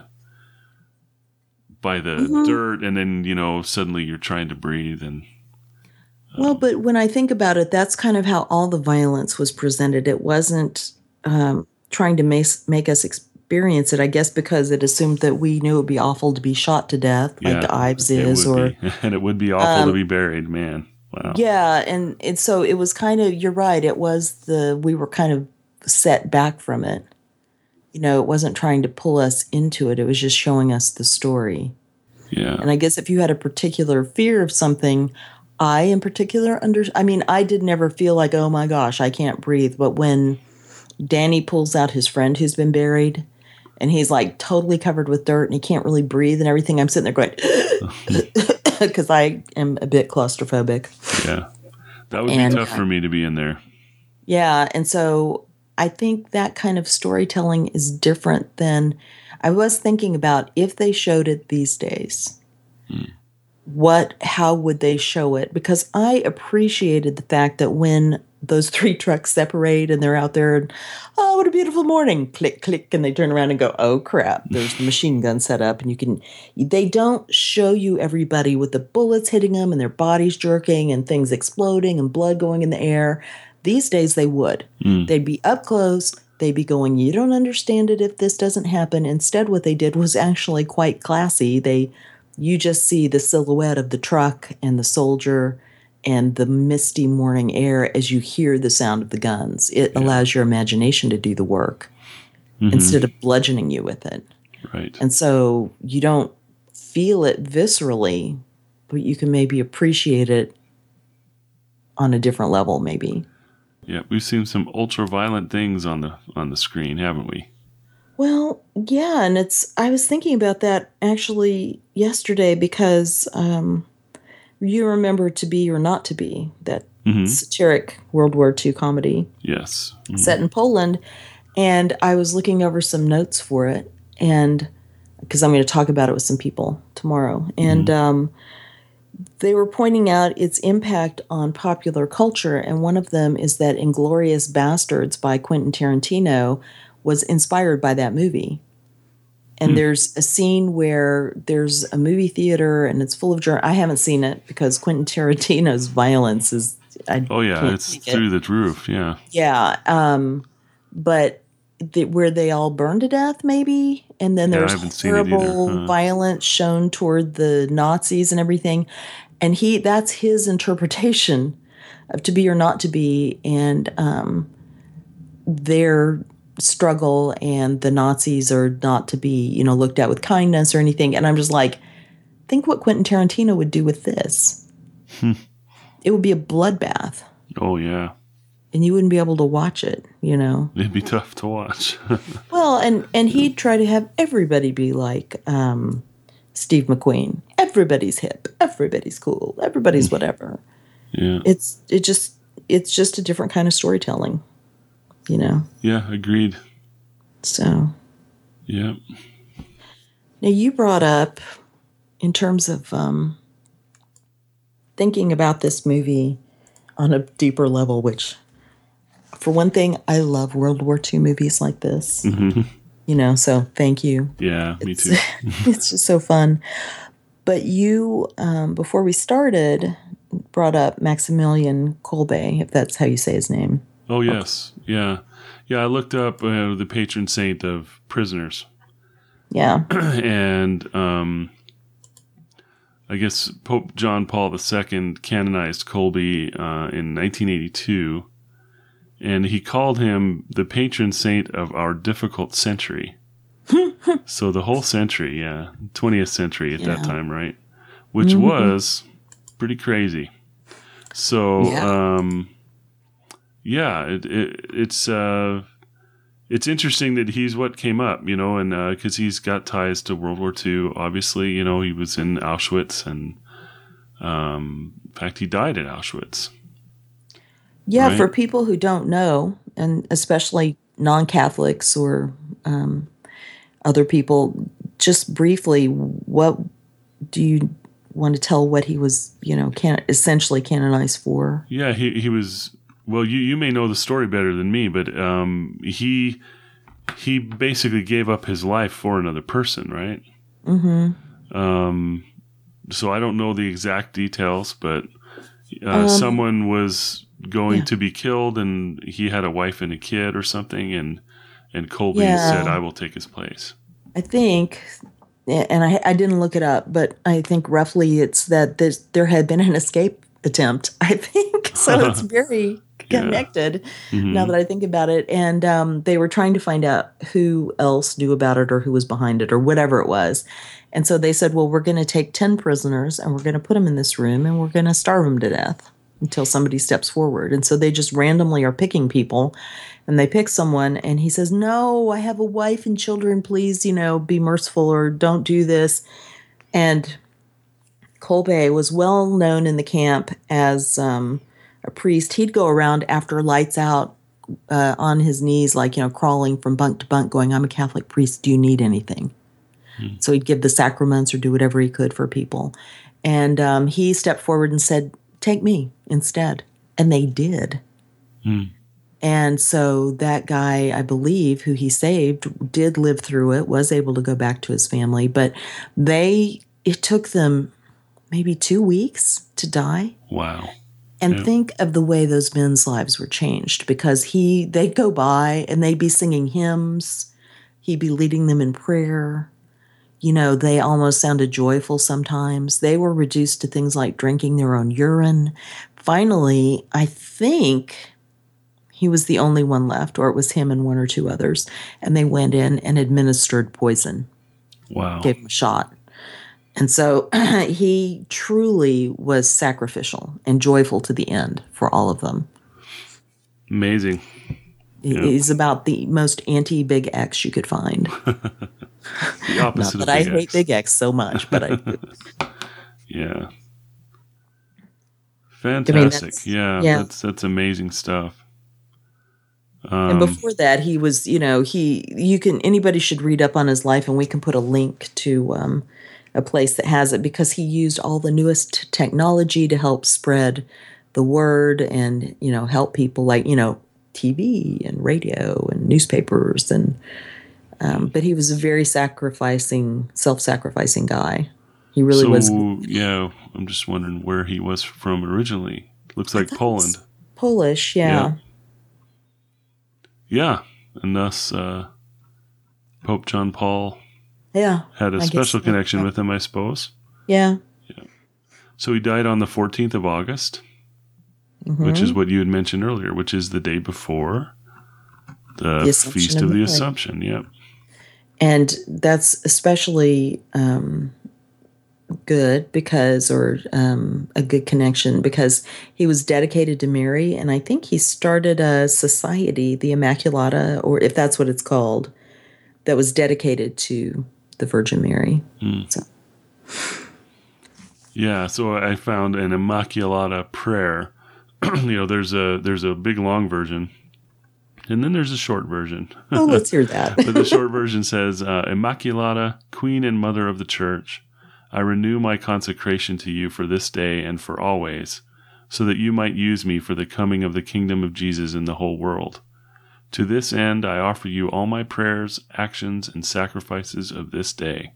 by the mm-hmm. dirt, and then, you know, suddenly you're trying to breathe and. Well, but when I think about it, that's kind of how all the violence was presented. It wasn't um, trying to make, make us experience it, I guess, because it assumed that we knew it would be awful to be shot to death, yeah, like Ives is. or be. And it would be awful um, to be buried, man. Wow. Yeah, and, and so it was kind of, you're right, it was the, we were kind of set back from it. You know, it wasn't trying to pull us into it. It was just showing us the story. Yeah. And I guess if you had a particular fear of something, I, in particular, under. I mean, I did never feel like, oh my gosh, I can't breathe. But when Danny pulls out his friend who's been buried, and he's like totally covered with dirt, and he can't really breathe and everything, I'm sitting there going, because I am a bit claustrophobic. Yeah, that would and, be tough for me to be in there. Yeah, and so I think that kind of storytelling is different than I was thinking about if they showed it these days. Hmm. What, how would they show it? Because I appreciated the fact that when those three trucks separate and they're out there and, oh, what a beautiful morning, click, click, and they turn around and go, oh crap, there's the machine gun set up, and you can, they don't show you everybody with the bullets hitting them and their bodies jerking and things exploding and blood going in the air. These days they would. Mm. They'd be up close. They'd be going, you don't understand it if this doesn't happen. Instead, what they did was actually quite classy. They You just see the silhouette of the truck and the soldier and the misty morning air as you hear the sound of the guns. It yeah. allows your imagination to do the work mm-hmm. instead of bludgeoning you with it. Right. And so you don't feel it viscerally, but you can maybe appreciate it on a different level, maybe. Yeah, we've seen some ultra-violent things on the on the screen, haven't we? Well, yeah, and it's. I was thinking about that actually yesterday because um, you remember To Be or Not to Be, that mm-hmm. satiric World War Two comedy. Yes. Mm-hmm. Set in Poland, and I was looking over some notes for it, and because I'm going to talk about it with some people tomorrow, and mm-hmm. um, they were pointing out its impact on popular culture, and one of them is that Inglourious Bastards by Quentin Tarantino was inspired by that movie. And mm. there's a scene where there's a movie theater and it's full of German. I haven't seen it because Quentin Tarantino's violence is. I oh yeah, it's through it. the roof. Yeah. Yeah, um, but the, where they all burn to death, maybe, and then yeah, there's horrible huh. violence shown toward the Nazis and everything, and he that's his interpretation of To Be or Not to Be, and um, their struggle, and the Nazis are not to be, you know, looked at with kindness or anything. And I'm just like, think what Quentin Tarantino would do with this. Hmm. It would be a bloodbath. Oh, yeah. And you wouldn't be able to watch it, you know. It'd be tough to watch. Well, and, and he'd try to have everybody be like um, Steve McQueen. Everybody's hip. Everybody's cool. Everybody's whatever. Yeah. It's it just it's just a different kind of storytelling. You know? Yeah, agreed. So. Yeah. Now, you brought up, in terms of um, thinking about this movie on a deeper level, which, for one thing, I love World War Two movies like this. Mm-hmm. You know, so thank you. Yeah, me it's, too. It's just so fun. But you, um, before we started, brought up Maximilian Kolbe, if that's how you say his name. Oh, yes. Yeah. Yeah, I looked up uh, the patron saint of prisoners. Yeah. And um, I guess Pope John Paul the Second canonized Kolbe uh, in nineteen eighty-two. and he called him the patron saint of our difficult century. So the whole century, yeah, twentieth century at Yeah. that time, right? Which Mhm. was pretty crazy. So, Yeah. um, yeah, it, it, it's uh, it's interesting that he's what came up, you know, and because uh, he's got ties to World War Two. Obviously, you know, he was in Auschwitz, and um, in fact, he died at Auschwitz. Yeah, Right? for people who don't know, and especially non-Catholics or um, other people, just briefly, what do you want to tell what he was, you know, can essentially canonized for? Yeah, he he was. Well, you you may know the story better than me, but um, he he basically gave up his life for another person, right? Mm-hmm. Um, so I don't know the exact details, but uh, Um, someone was going yeah. to be killed, and he had a wife and a kid or something, and and Colby Yeah. said, "I will take his place." I think, and I, I didn't look it up, but I think roughly it's that there's, there had been an escape attempt, I think. So it's very Yeah. connected Mhm. now that I think about it. And um, they were trying to find out who else knew about it or who was behind it or whatever it was. And so they said, well, we're going to take ten prisoners and we're going to put them in this room and we're going to starve them to death until somebody steps forward. And so they just randomly are picking people. And they pick someone, and he says, no, I have a wife and children. Please, you know, be merciful or don't do this. And Kolbe was well known in the camp as um, a priest. He'd go around after lights out uh, on his knees, like, you know, crawling from bunk to bunk, going, I'm a Catholic priest. Do you need anything? Hmm. So he'd give the sacraments or do whatever he could for people. And um, he stepped forward and said, take me instead. And they did. Hmm. And so that guy, I believe, who he saved, did live through it, was able to go back to his family. But they, it took them maybe two weeks to die. Wow. And Yeah. think of the way those men's lives were changed, because he, they'd go by and they'd be singing hymns. He'd be leading them in prayer. You know, they almost sounded joyful sometimes. They were reduced to things like drinking their own urine. Finally, I think he was the only one left, or it was him and one or two others. And they went in and administered poison. Wow. Gave him a shot. And so he truly was sacrificial and joyful to the end for all of them. Amazing. Yeah. He's about the most anti-Big X you could find. The opposite Not that of I Big hate X. Big X so much, but I do. Yeah. Fantastic. that's- yeah, yeah. that's that's amazing stuff. Um, And before that, he was, you know, he, you can, anybody should read up on his life, and we can put a link to um, a place that has it, because he used all the newest technology to help spread the word and, you know, help people, like, you know, T V and radio and newspapers. And, um, but he was a very sacrificing, self-sacrificing guy. He really so, was. yeah, I'm just wondering where he was from originally. Looks like Poland. Polish, yeah. Yeah, and thus uh, Pope John Paul Yeah. had a I guess special so. connection with him, I suppose. Yeah. So he died on the fourteenth of August, Mm-hmm. which is what you had mentioned earlier, which is the day before the, The Assumption Feast of of the Mary. Assumption. Yep. And that's especially um, good because, or um, a good connection, because he was dedicated to Mary. And I think he started a society, the Immaculata, or if that's what it's called, that was dedicated to the Virgin Mary. Mm. So, Yeah, so I found an Immaculata prayer. you know, there's a there's a big long version, and then there's a short version. oh, let's hear that. But the short version says, uh, Immaculata, Queen and Mother of the Church, I renew my consecration to you for this day and for always, so that you might use me for the coming of the kingdom of Jesus in the whole world. To this end, I offer you all my prayers, actions, and sacrifices of this day.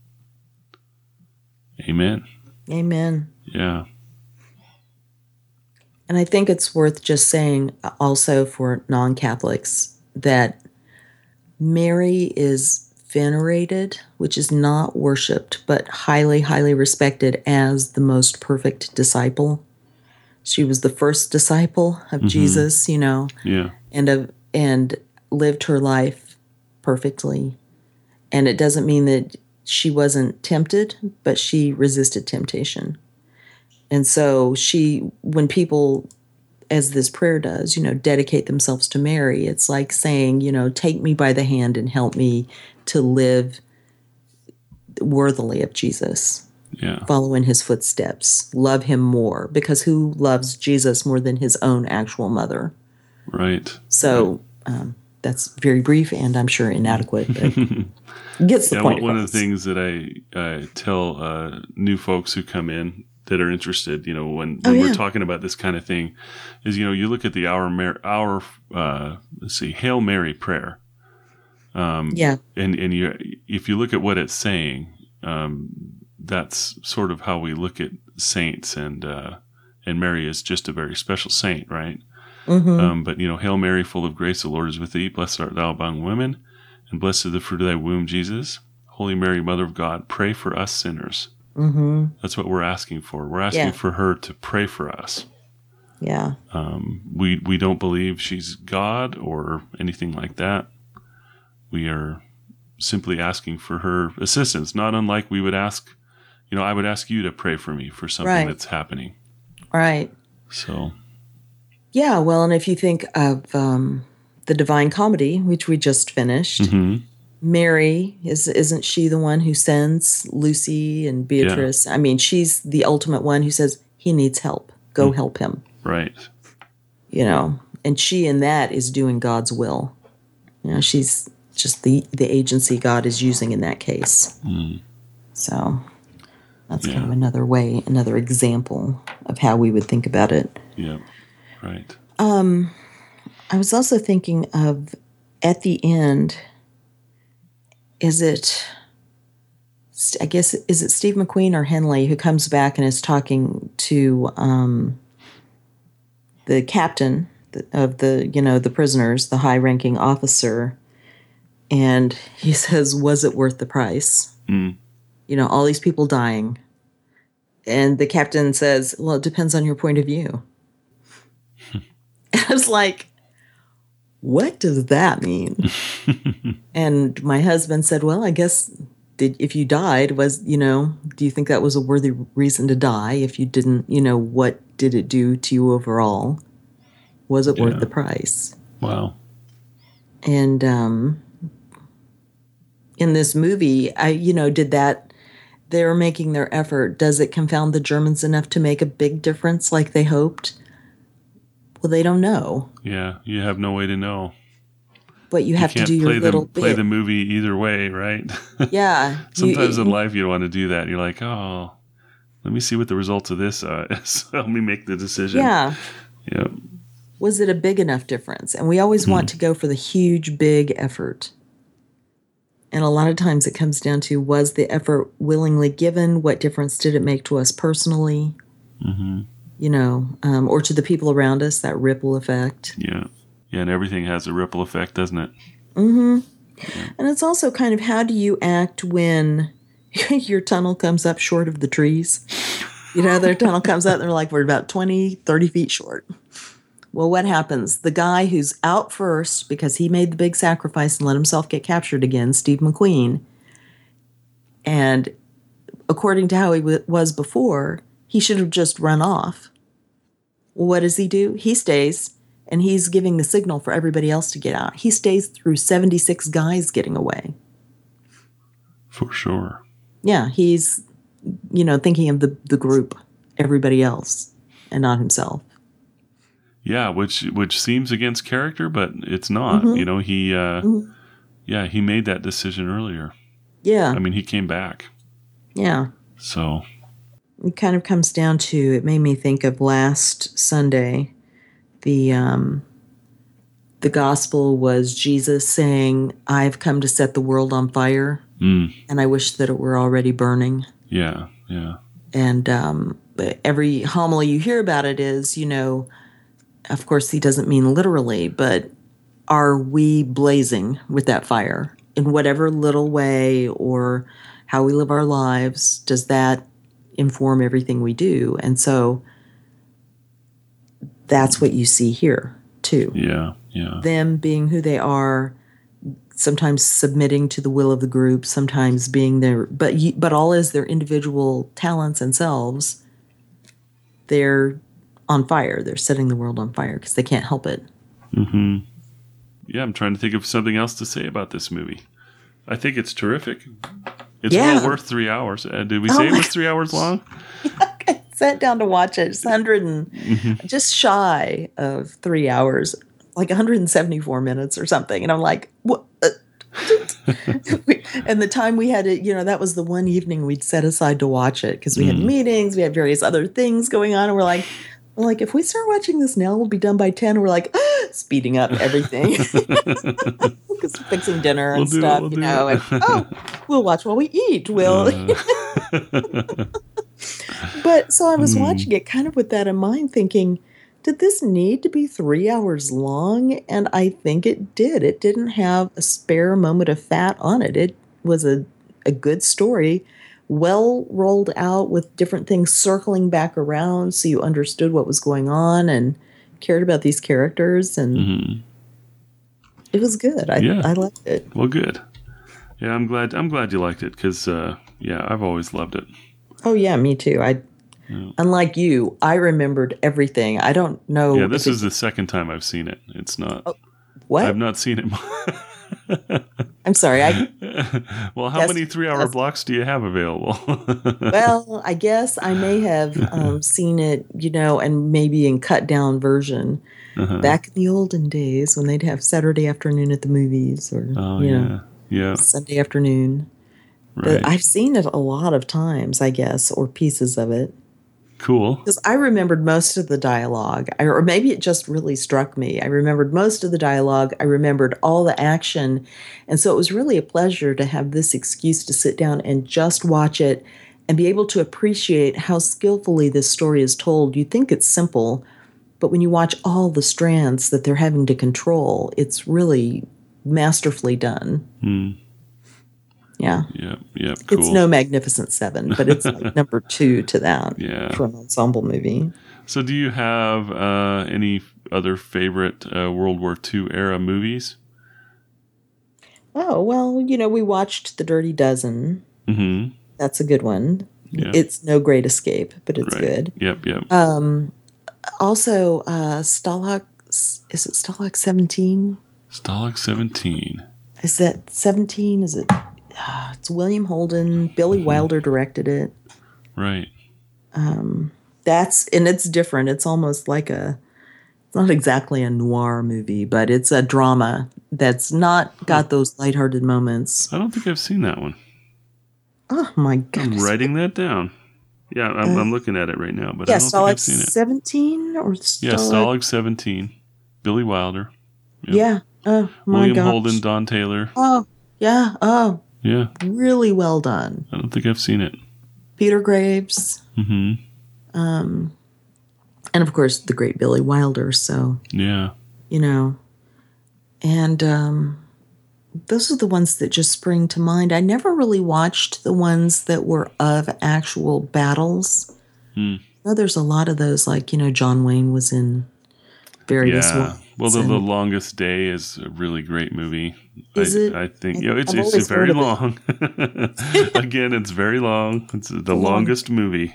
Amen. Amen. Yeah. And I think it's worth just saying also for non-Catholics that Mary is venerated, which is not worshipped, but highly, highly respected as the most perfect disciple. She was the first disciple of Mhm. Jesus, you know, Yeah. and of and lived her life perfectly. And it doesn't mean that she wasn't tempted, but she resisted temptation. And so she, when people, as this prayer does, you know, dedicate themselves to Mary, it's like saying, you know, take me by the hand and help me to live worthily of Jesus. Yeah. Follow in his footsteps, love him more, because who loves Jesus more than his own actual mother? Right. So um, that's very brief and I'm sure inadequate, but gets the Yeah. point One, one of the across. things that I, I tell uh, new folks who come in that are interested, you know, when, Oh, when yeah. we're talking about this kind of thing, is, you know, you look at the our Mar- our uh, let's see, Hail Mary prayer, Yeah, and and you if you look at what it's saying, um, that's sort of how we look at saints, and uh, and Mary is just a very special saint, right? mm-hmm. Um, but you know, Hail Mary, full of grace, the Lord is with thee. Blessed art thou among women, and blessed is the fruit of thy womb, Jesus. Holy Mary, Mother of God, pray for us sinners. Mm-hmm. That's what we're asking for. We're asking Yeah. for her to pray for us. Yeah. We we don't believe she's God or anything like that. We are simply asking for her assistance, not unlike we would ask, you know, I would ask you to pray for me for something Right. that's happening. Right. So, Yeah, well, and if you think of um, the Divine Comedy, which we just finished, mhm. Mary, is, isn't she the one who sends Lucy and Beatrice? I mean, she's the ultimate one who says, he needs help. Go help him, Right. you know. And she in that is doing God's will. You know, she's just the, the agency God is using in that case. Mm. So that's Yeah. kind of another way, another example of how we would think about it. Yeah. Right. I was also thinking of at the end, is it, I guess, is it Steve McQueen or Henley who comes back and is talking to um, the captain of the, you know, the prisoners, the high ranking officer, and he says, was it worth the price? Mm. You know, all these people dying. And the captain says, well, it depends on your point of view. And I was like, what does that mean? And my husband said, well, I guess did, if you died, was, you know, do you think that was a worthy reason to die? If you didn't, you know, what did it do to you overall? Was it Yeah. worth the price? Wow. And um, in this movie, I, you know, did that, they're making their effort. Does it confound the Germans enough to make a big difference like they hoped? Well, they don't know. Yeah. You have no way to know. But you have you to can't do your play little the play bit. the movie either way, right? Yeah. Sometimes you, in life you don't want to do that. You're like, oh, let me see what the results of this uh, is. Let me make the decision. Yeah. Yep. Was it a big enough difference? And we always want to go for the huge, big effort. And a lot of times it comes down to, was the effort willingly given? What difference did it make to us personally? Mm-hmm. You know, um, or to the people around us, that ripple effect. Yeah. Yeah, and everything has a ripple effect, doesn't it? Mm-hmm. Yeah. And it's also kind of, how do you act when your tunnel comes up short of the trees? You know, their tunnel comes up and they're like, we're about twenty, thirty feet short. Well, what happens? The guy who's out first because he made the big sacrifice and let himself get captured again, Steve McQueen, and according to how he w- was before, he should have just run off. Well, what does he do? He stays, and he's giving the signal for everybody else to get out. He stays through seventy-six guys getting away. For sure. Yeah, he's, you know, thinking of the, the group, everybody else, and not himself. Yeah, which which seems against character, but it's not. Mm-hmm. You know, he, uh, Mm-hmm. yeah, he made that decision earlier. Yeah. I mean, he came back. Yeah. So. It kind of comes down to, it made me think of last Sunday, the um, the gospel was Jesus saying, I've come to set the world on fire, Mm. and I wish that it were already burning. Yeah, yeah. And um, but every homily you hear about it is, you know, of course he doesn't mean literally, but are we blazing with that fire in whatever little way, or how we live our lives? Does that inform everything we do? And so that's what you see here too. Yeah, yeah. Them being who they are, sometimes submitting to the will of the group, sometimes being their, but you, but all as their individual talents and selves, they're on fire. They're setting the world on fire because they can't help it. Mm-hmm. Yeah, I'm trying to think of something else to say about this movie. I think it's terrific. It's Yeah. well worth three hours. Uh, did we Oh say it my was three hours long? I sat down to watch it. It's one hundred and Mm-hmm. just shy of three hours, like one hundred seventy-four minutes or something. And I'm like, what? Uh, and the time we had to, you know, that was the one evening we'd set aside to watch it because we had Mm. meetings, we had various other things going on, and we're like, we're like, if we start watching this now, we'll be done by ten. And we're like, speeding up everything because fixing dinner and We'll do it, stuff, we'll you do know. it. And, oh, we'll watch while we eat. We'll. Uh, But so I was Hmm. watching it kind of with that in mind, thinking, did this need to be three hours long? And I think it did. It didn't have a spare moment of fat on it. It was a, a good story, well rolled out with different things circling back around so you understood what was going on and cared about these characters. And Mhm. it was good. I, Yeah. I liked it. Well, good. Yeah, I'm glad. I'm glad you liked it because, uh, yeah, I've always loved it. Oh, yeah, me too. I, Yeah. Unlike you, I remembered everything. I don't know. Yeah, this if is it- the second time I've seen it. It's not. what? I've not seen it. I'm sorry. I Well, how Yes, many three-hour yes. blocks do you have available? Well, I guess I may have um, seen it, you know, and maybe in cut down version Uh-huh. back in the olden days when they'd have Saturday afternoon at the movies or Oh you yeah, know yeah, Sunday afternoon. right. But I've seen it a lot of times, I guess, or pieces of it. Cool. Because I remembered most of the dialogue, I, or maybe it just really struck me. I remembered most of the dialogue. I remembered all the action. And so it was really a pleasure to have this excuse to sit down and just watch it and be able to appreciate how skillfully this story is told. You think it's simple, but when you watch all the strands that they're having to control, it's really masterfully done. Hmm. Yeah. Yep. Yep. Cool. It's no Magnificent Seven, but it's like number two to that Yeah. for an ensemble movie. So, do you have uh, any other favorite uh, World War Two era movies? Oh, well, you know, we watched The Dirty Dozen. Mm-hmm. That's a good one. Yeah. It's no great escape, but it's Right. good. Yep. Yep. Um, also, uh, Stalag, is it Stalag seventeen? Stalag seventeen. Is that seventeen? Is it? Uh, it's William Holden. Billy Wilder directed it. Right. Um, that's, and it's different. It's almost like a, it's not exactly a noir movie, but it's a drama that's not got those lighthearted moments. I don't think I've seen that one. Oh my I'm goodness. writing that down. Yeah, I'm, Uh, I'm looking at it right now, but Yeah, I don't think Stalag I've seen it. seventeen or Stalag? Yeah, Stalag seventeen. Billy Wilder. Yep. Yeah. Oh my William gosh. Holden, Don Taylor. Oh, yeah. Oh, Yeah, really well done. I don't think I've seen it. Peter Graves. Mm-hmm. Um, and of course, the great Billy Wilder. So, Yeah. you know, and um, those are the ones that just spring to mind. I never really watched the ones that were of actual battles. Hmm. I know there's a lot of those, like, you know, John Wayne was in various Yeah. ones. Well, the, the and- Longest Day is a really great movie. Is I, it? I think, I- you know, it's I've it's always very heard of long. Again, it's very long. It's the long. longest movie.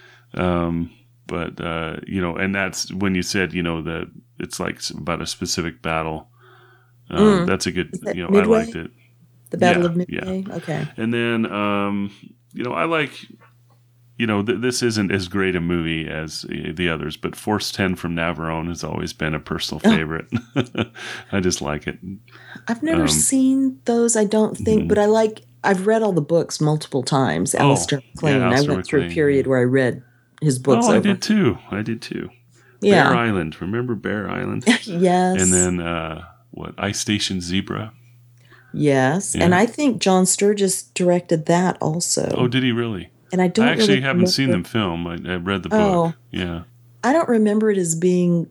Um, but uh, you know, and that's when you said, you know, that it's like about a specific battle. Um, Mm. That's a good, Is that you know, Midway? I liked it. The Battle Yeah, of Midway? Okay. And then, um, you know, I like, you know, th- this isn't as great a movie as uh, the others, but Force ten from Navarone has always been a personal Oh. favorite. I just like it. I've never Um, seen those, I don't think, mhm. but I like, I've read all the books multiple times. Oh, Alistair MacLean. yeah, I Alistair went through a MacLean, period where I read his books oh, I over. did too. I did too. Yeah. Bear Island. Remember Bear Island? Yes. And then, uh, what, Ice Station Zebra? yes. Yeah. And I think John Sturges directed that also. Oh, did he really? and I don't I actually really haven't seen them remember- film. I, I read the Oh. book. Yeah. I don't remember it as being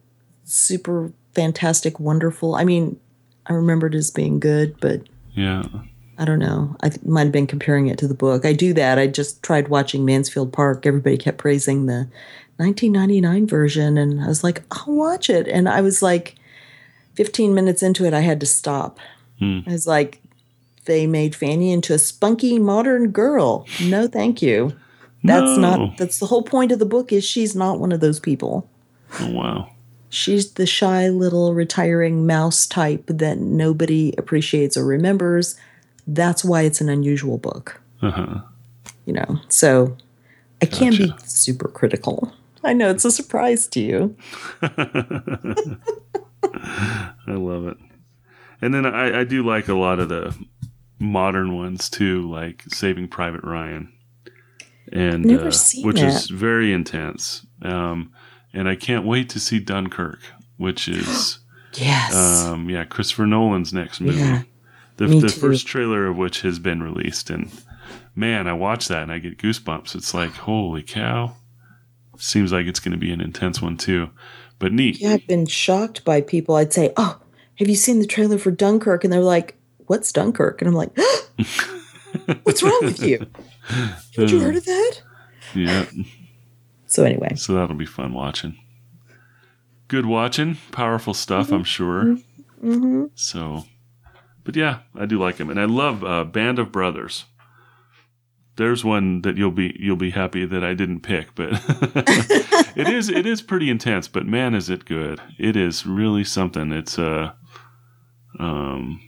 super fantastic, wonderful. I mean, I remember it as being good, but Yeah. I don't know. I th- might have been comparing it to the book. I do that. I just tried watching Mansfield Park. Everybody kept praising the nineteen ninety-nine version, and I was like, I'll watch it. And I was like, fifteen minutes into it, I had to stop. Hmm. I was like, they made Fanny into a spunky modern girl. No, thank you. That's No. not, that's the whole point of the book is she's not one of those people. Oh, wow. She's the shy little retiring mouse type that nobody appreciates or remembers. That's why it's an unusual book. Uh-huh. You know, so I can be Gotcha. super critical. I know it's a surprise to you. I love it. And then I, I do like a lot of the modern ones too, like Saving Private Ryan, and Never uh, seen which that. is very intense. Um, and I can't wait to see Dunkirk, which is Yes. um, yeah Christopher Nolan's next movie. Yeah, the me the too. first trailer of which has been released, and man, I watch that and I get goosebumps. It's like, holy cow! Seems like it's going to be an intense one too, but neat. Yeah, I've been shocked by people. I'd say, oh, have you seen the trailer for Dunkirk? And they're like, what's Dunkirk? And I'm like, what's wrong with you? Haven't you heard of that? Yeah. So anyway. So that'll be fun watching. Good watching. Powerful stuff, Mm-hmm. I'm sure. Mm-hmm. So, but yeah, I do like him. And I love uh, Band of Brothers. There's one that you'll be you'll be happy that I didn't pick, but it is it is pretty intense, but man is it good. It is really something. It's uh um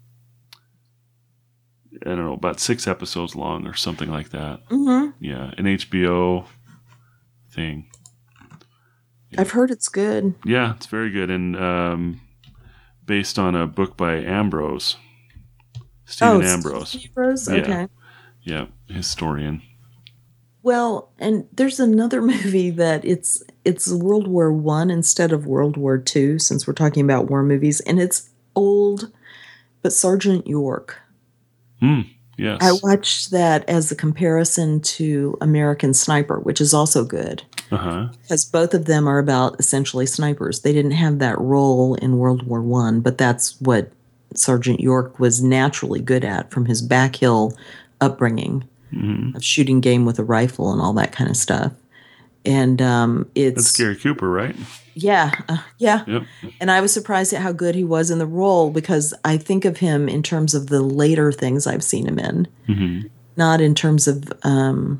I don't know, about six episodes long or something like that. Mm-hmm. Yeah, an H B O thing. I've heard it's good. Yeah, it's very good, and um, based on a book by Ambrose, Stephen oh, Ambrose. Stephen Ambrose? Yeah. Okay. Yeah, historian. Well, and there's another movie that it's it's World War One instead of World War Two, since we're talking about war movies, and it's old, but Sergeant York. Hmm. Yes. I watched that as a comparison to American Sniper, which is also good. Uh huh. Because both of them are about essentially snipers. They didn't have that role in World War One, but that's what Sergeant York was naturally good at from his back hill upbringing Mm-hmm. of shooting game with a rifle and all that kind of stuff. And um, it's That's Gary Cooper, right? yeah, uh, yeah. Yep. And I was surprised at how good he was in the role because I think of him in terms of the later things I've seen him in, Mm-hmm. not in terms of um,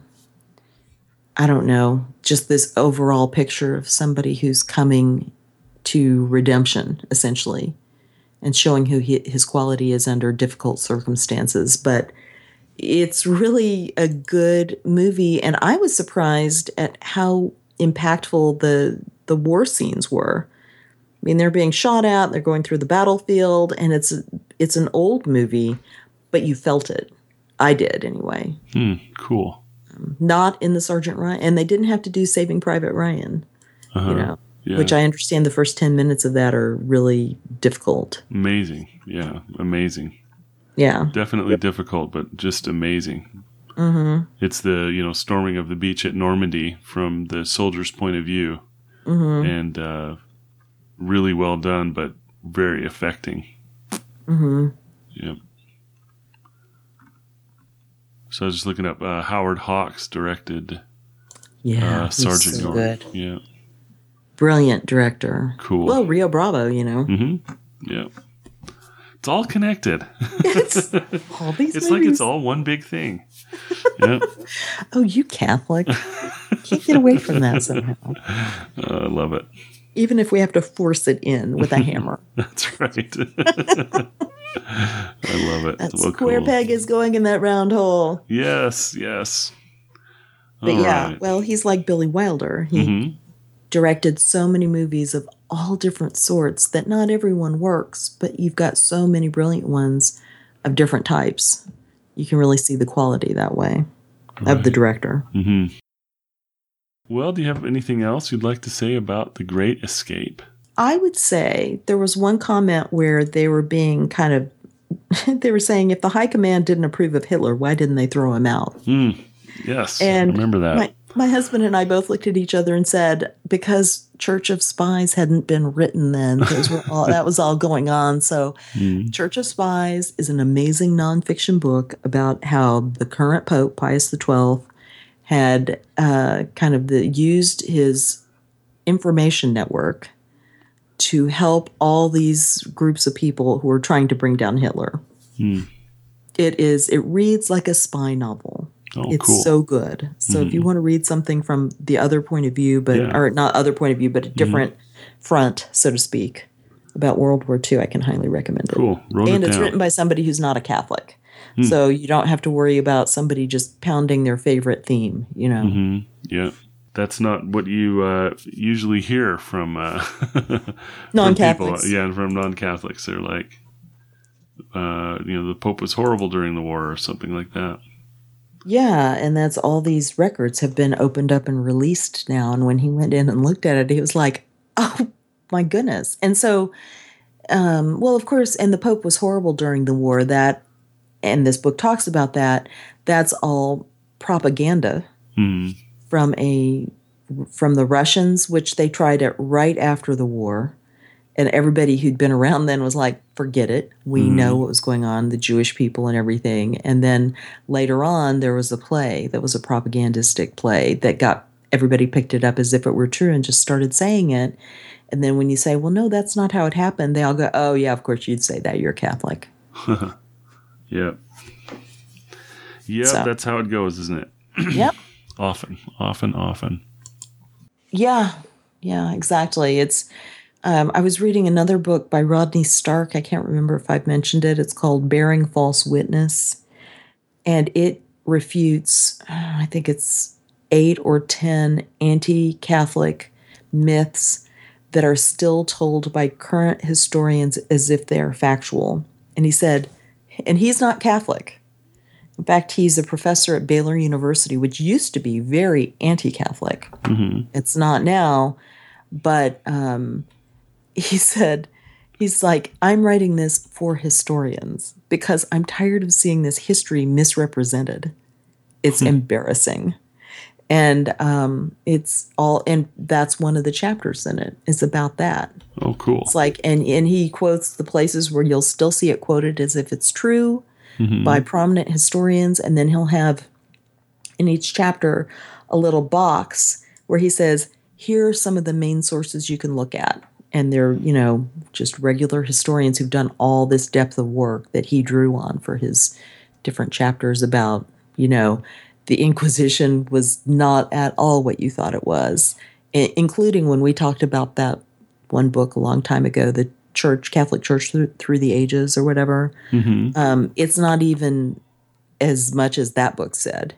I don't know, just this overall picture of somebody who's coming to redemption, essentially, and showing who he, his quality is under difficult circumstances. But it's really a good movie, and I was surprised at how impactful the the war scenes were. I mean, they're being shot at, they're going through the battlefield, and it's it's an old movie, but you felt it. I did, anyway. Hmm. Cool. Not in the Sergeant Ryan, and they didn't have to do Saving Private Ryan, Uh-huh. you know, Yeah. which I understand the first ten minutes of that are really difficult. Amazing. Yeah. Amazing. Yeah. Definitely difficult, but just amazing. Mm-hmm. It's the, you know, storming of the beach at Normandy from the soldier's point of view. Mm-hmm. And uh, really well done, but very affecting. Mm-hmm. Yep. So I was just looking up uh, Howard Hawks directed Yeah. uh, he's Sergeant so York. good. Yeah. Brilliant director. Cool. Well, Rio Bravo, you know. Mm-hmm. Yeah. It's all connected. It's all these It's movies. like it's all one big thing. Yep. Oh, you Catholic. Can't get away from that somehow. Uh, I love it. Even if we have to force it in with a hammer. That's right. I love it. That Well, square cool. peg is going in that round hole. Yes, yes. But All yeah, right. well, he's like Billy Wilder. He Mhm. directed so many movies of all different sorts that not everyone works, but you've got so many brilliant ones of different types. You can really see the quality that way of the director. Mhm. Well, do you have anything else you'd like to say about The Great Escape? I would say there was one comment where they were being kind of, they were saying if the high command didn't approve of Hitler, why didn't they throw him out? Hmm. Yes, And I remember that. My, My husband and I both looked at each other and said, because Church of Spies hadn't been written then, those were all, that was all going on. So Mm. Church of Spies is an amazing nonfiction book about how the current Pope, Pius the twelfth, had uh, kind of the, used his information network to help all these groups of people who were trying to bring down Hitler. Mm. It is, it reads like a spy novel. Oh, it's cool. so good. So mm-hmm. if you want to read something from the other point of view, but yeah. or not other point of view, but a different mm-hmm. front, so to speak, about World War Two, I can highly recommend it. Cool. Wrote and it it's down. written by somebody who's not a Catholic. Mm. So you don't have to worry about somebody just pounding their favorite theme, you know. Mm-hmm. Yeah. That's not what you uh, usually hear from, uh, from non-Catholics. People. Yeah, from non-Catholics. They're like, uh, you know, the Pope was horrible during the war or something like that. Yeah, and that's all these records have been opened up and released now. And when he went in and looked at it, he was like, oh, my goodness. And so, um, well, of course, and the Pope was horrible during the war. That, and this book talks about that. That's all propaganda mm-hmm. from a from the Russians, which they tried it right after the war. And everybody who'd been around then was like, forget it. We mm. know what was going on, the Jewish people and everything. And then later on, there was a play that was a propagandistic play that got everybody picked it up as if it were true and just started saying it. And then when you say, well, no, that's not how it happened, they all go, oh, yeah, of course you'd say that. You're Catholic. Yep. Yep, so. That's how it goes, isn't it? Yep. Often, often, often. Yeah, yeah, exactly. It's... Um, I was reading another book by Rodney Stark. I can't remember if I've mentioned it. It's called Bearing False Witness. And it refutes, I think it's eight or ten anti-Catholic myths that are still told by current historians as if they are factual. And he said, and he's not Catholic. In fact, he's a professor at Baylor University, which used to be very anti-Catholic. Mm-hmm. It's not now, but... Um, he said, he's like, I'm writing this for historians because I'm tired of seeing this history misrepresented. It's hmm. embarrassing. And um, it's all, and that's one of the chapters in it is about that. Oh, cool. It's like, and, and he quotes the places where you'll still see it quoted as if it's true mm-hmm. by prominent historians. And then he'll have in each chapter a little box where he says, here are some of the main sources you can look at. And they're, you know, just regular historians who've done all this depth of work that he drew on for his different chapters about, you know, the Inquisition was not at all what you thought it was, I- including when we talked about that one book a long time ago, the Church, Catholic Church Through, through the Ages or whatever. Mm-hmm. Um, it's not even as much as that book said.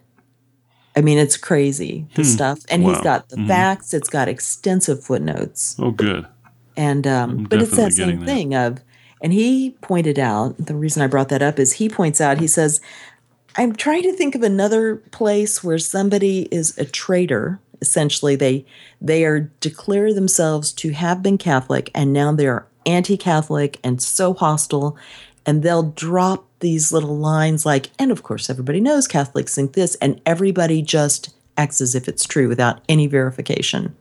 I mean, it's crazy, the hmm. stuff. And wow. he's got the mm-hmm. facts. It's got extensive footnotes. Oh, good. And um, but it's that same thing that. of, and he pointed out, the reason I brought that up is he points out, he says, I'm trying to think of another place where somebody is a traitor. Essentially, they they are declare themselves to have been Catholic, and now they are anti-Catholic and so hostile, and they'll drop these little lines like, and of course everybody knows Catholics think this, and everybody just acts as if it's true without any verification.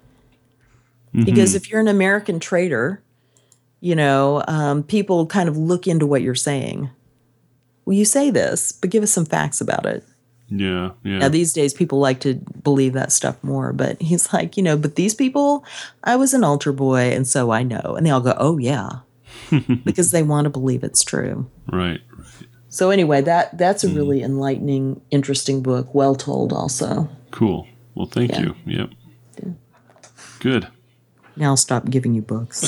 Because mm-hmm. if you're an American traitor, you know, um, people kind of look into what you're saying. Well, you say this, but give us some facts about it. Yeah, yeah. Now, these days, people like to believe that stuff more. But he's like, you know, but these people, I was an altar boy, and so I know. And they all go, oh, yeah. Because they want to believe it's true. Right, right. So anyway, that that's a mm. really enlightening, interesting book. Well told also. Cool. Well, thank yeah. you. Yep. Yeah. Good. Now I'll stop giving you books.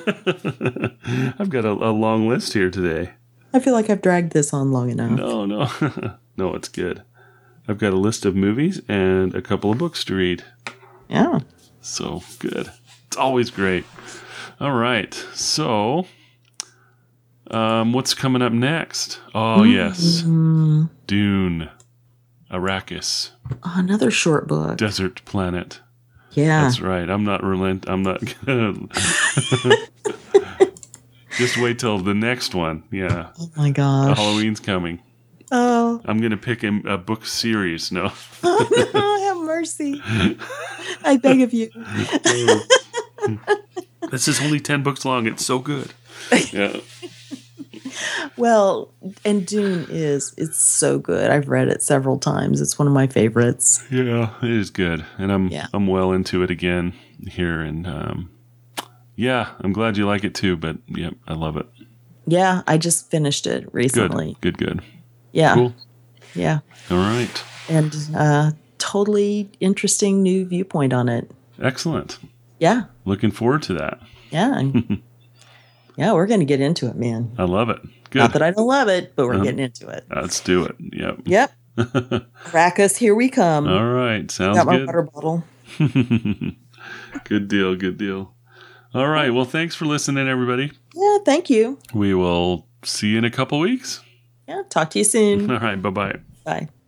I've got a, a long list here today. I feel like I've dragged this on long enough. No, no. No, it's good. I've got a list of movies and a couple of books to read. Yeah. So, good. It's always great. All right. So, um, what's coming up next? Oh, mm-hmm. yes. Dune. Arrakis. Oh, another short book. Desert Planet. Yeah. That's right. I'm not relent. I'm not. Just wait till the next one. Yeah. Oh my gosh. Halloween's coming. Oh. I'm going to pick a, a book series. No. Oh, have mercy. I beg of you. This is only ten books long. It's so good. Yeah. Well, and Dune is, it's so good. I've read it several times. It's one of my favorites. Yeah, it is good. And I'm Yeah. I'm well into it again here. And um, yeah, I'm glad you like it too. But yeah, I love it. Yeah, I just finished it recently. Good, good, good. Yeah. Cool. Yeah. All right. And uh, totally interesting new viewpoint on it. Excellent. Yeah. Looking forward to that. Yeah. And yeah, we're going to get into it, man. I love it. Good. Not that I don't love it, but we're Uh-huh. getting into it. Let's do it. Yep. Yep. Rackus, here we come. All right. Sounds Got my good. water bottle. Good deal. Good deal. All right. Well, thanks for listening, everybody. Yeah, thank you. We will see you in a couple weeks. Yeah, talk to you soon. All right. Bye-bye. Bye.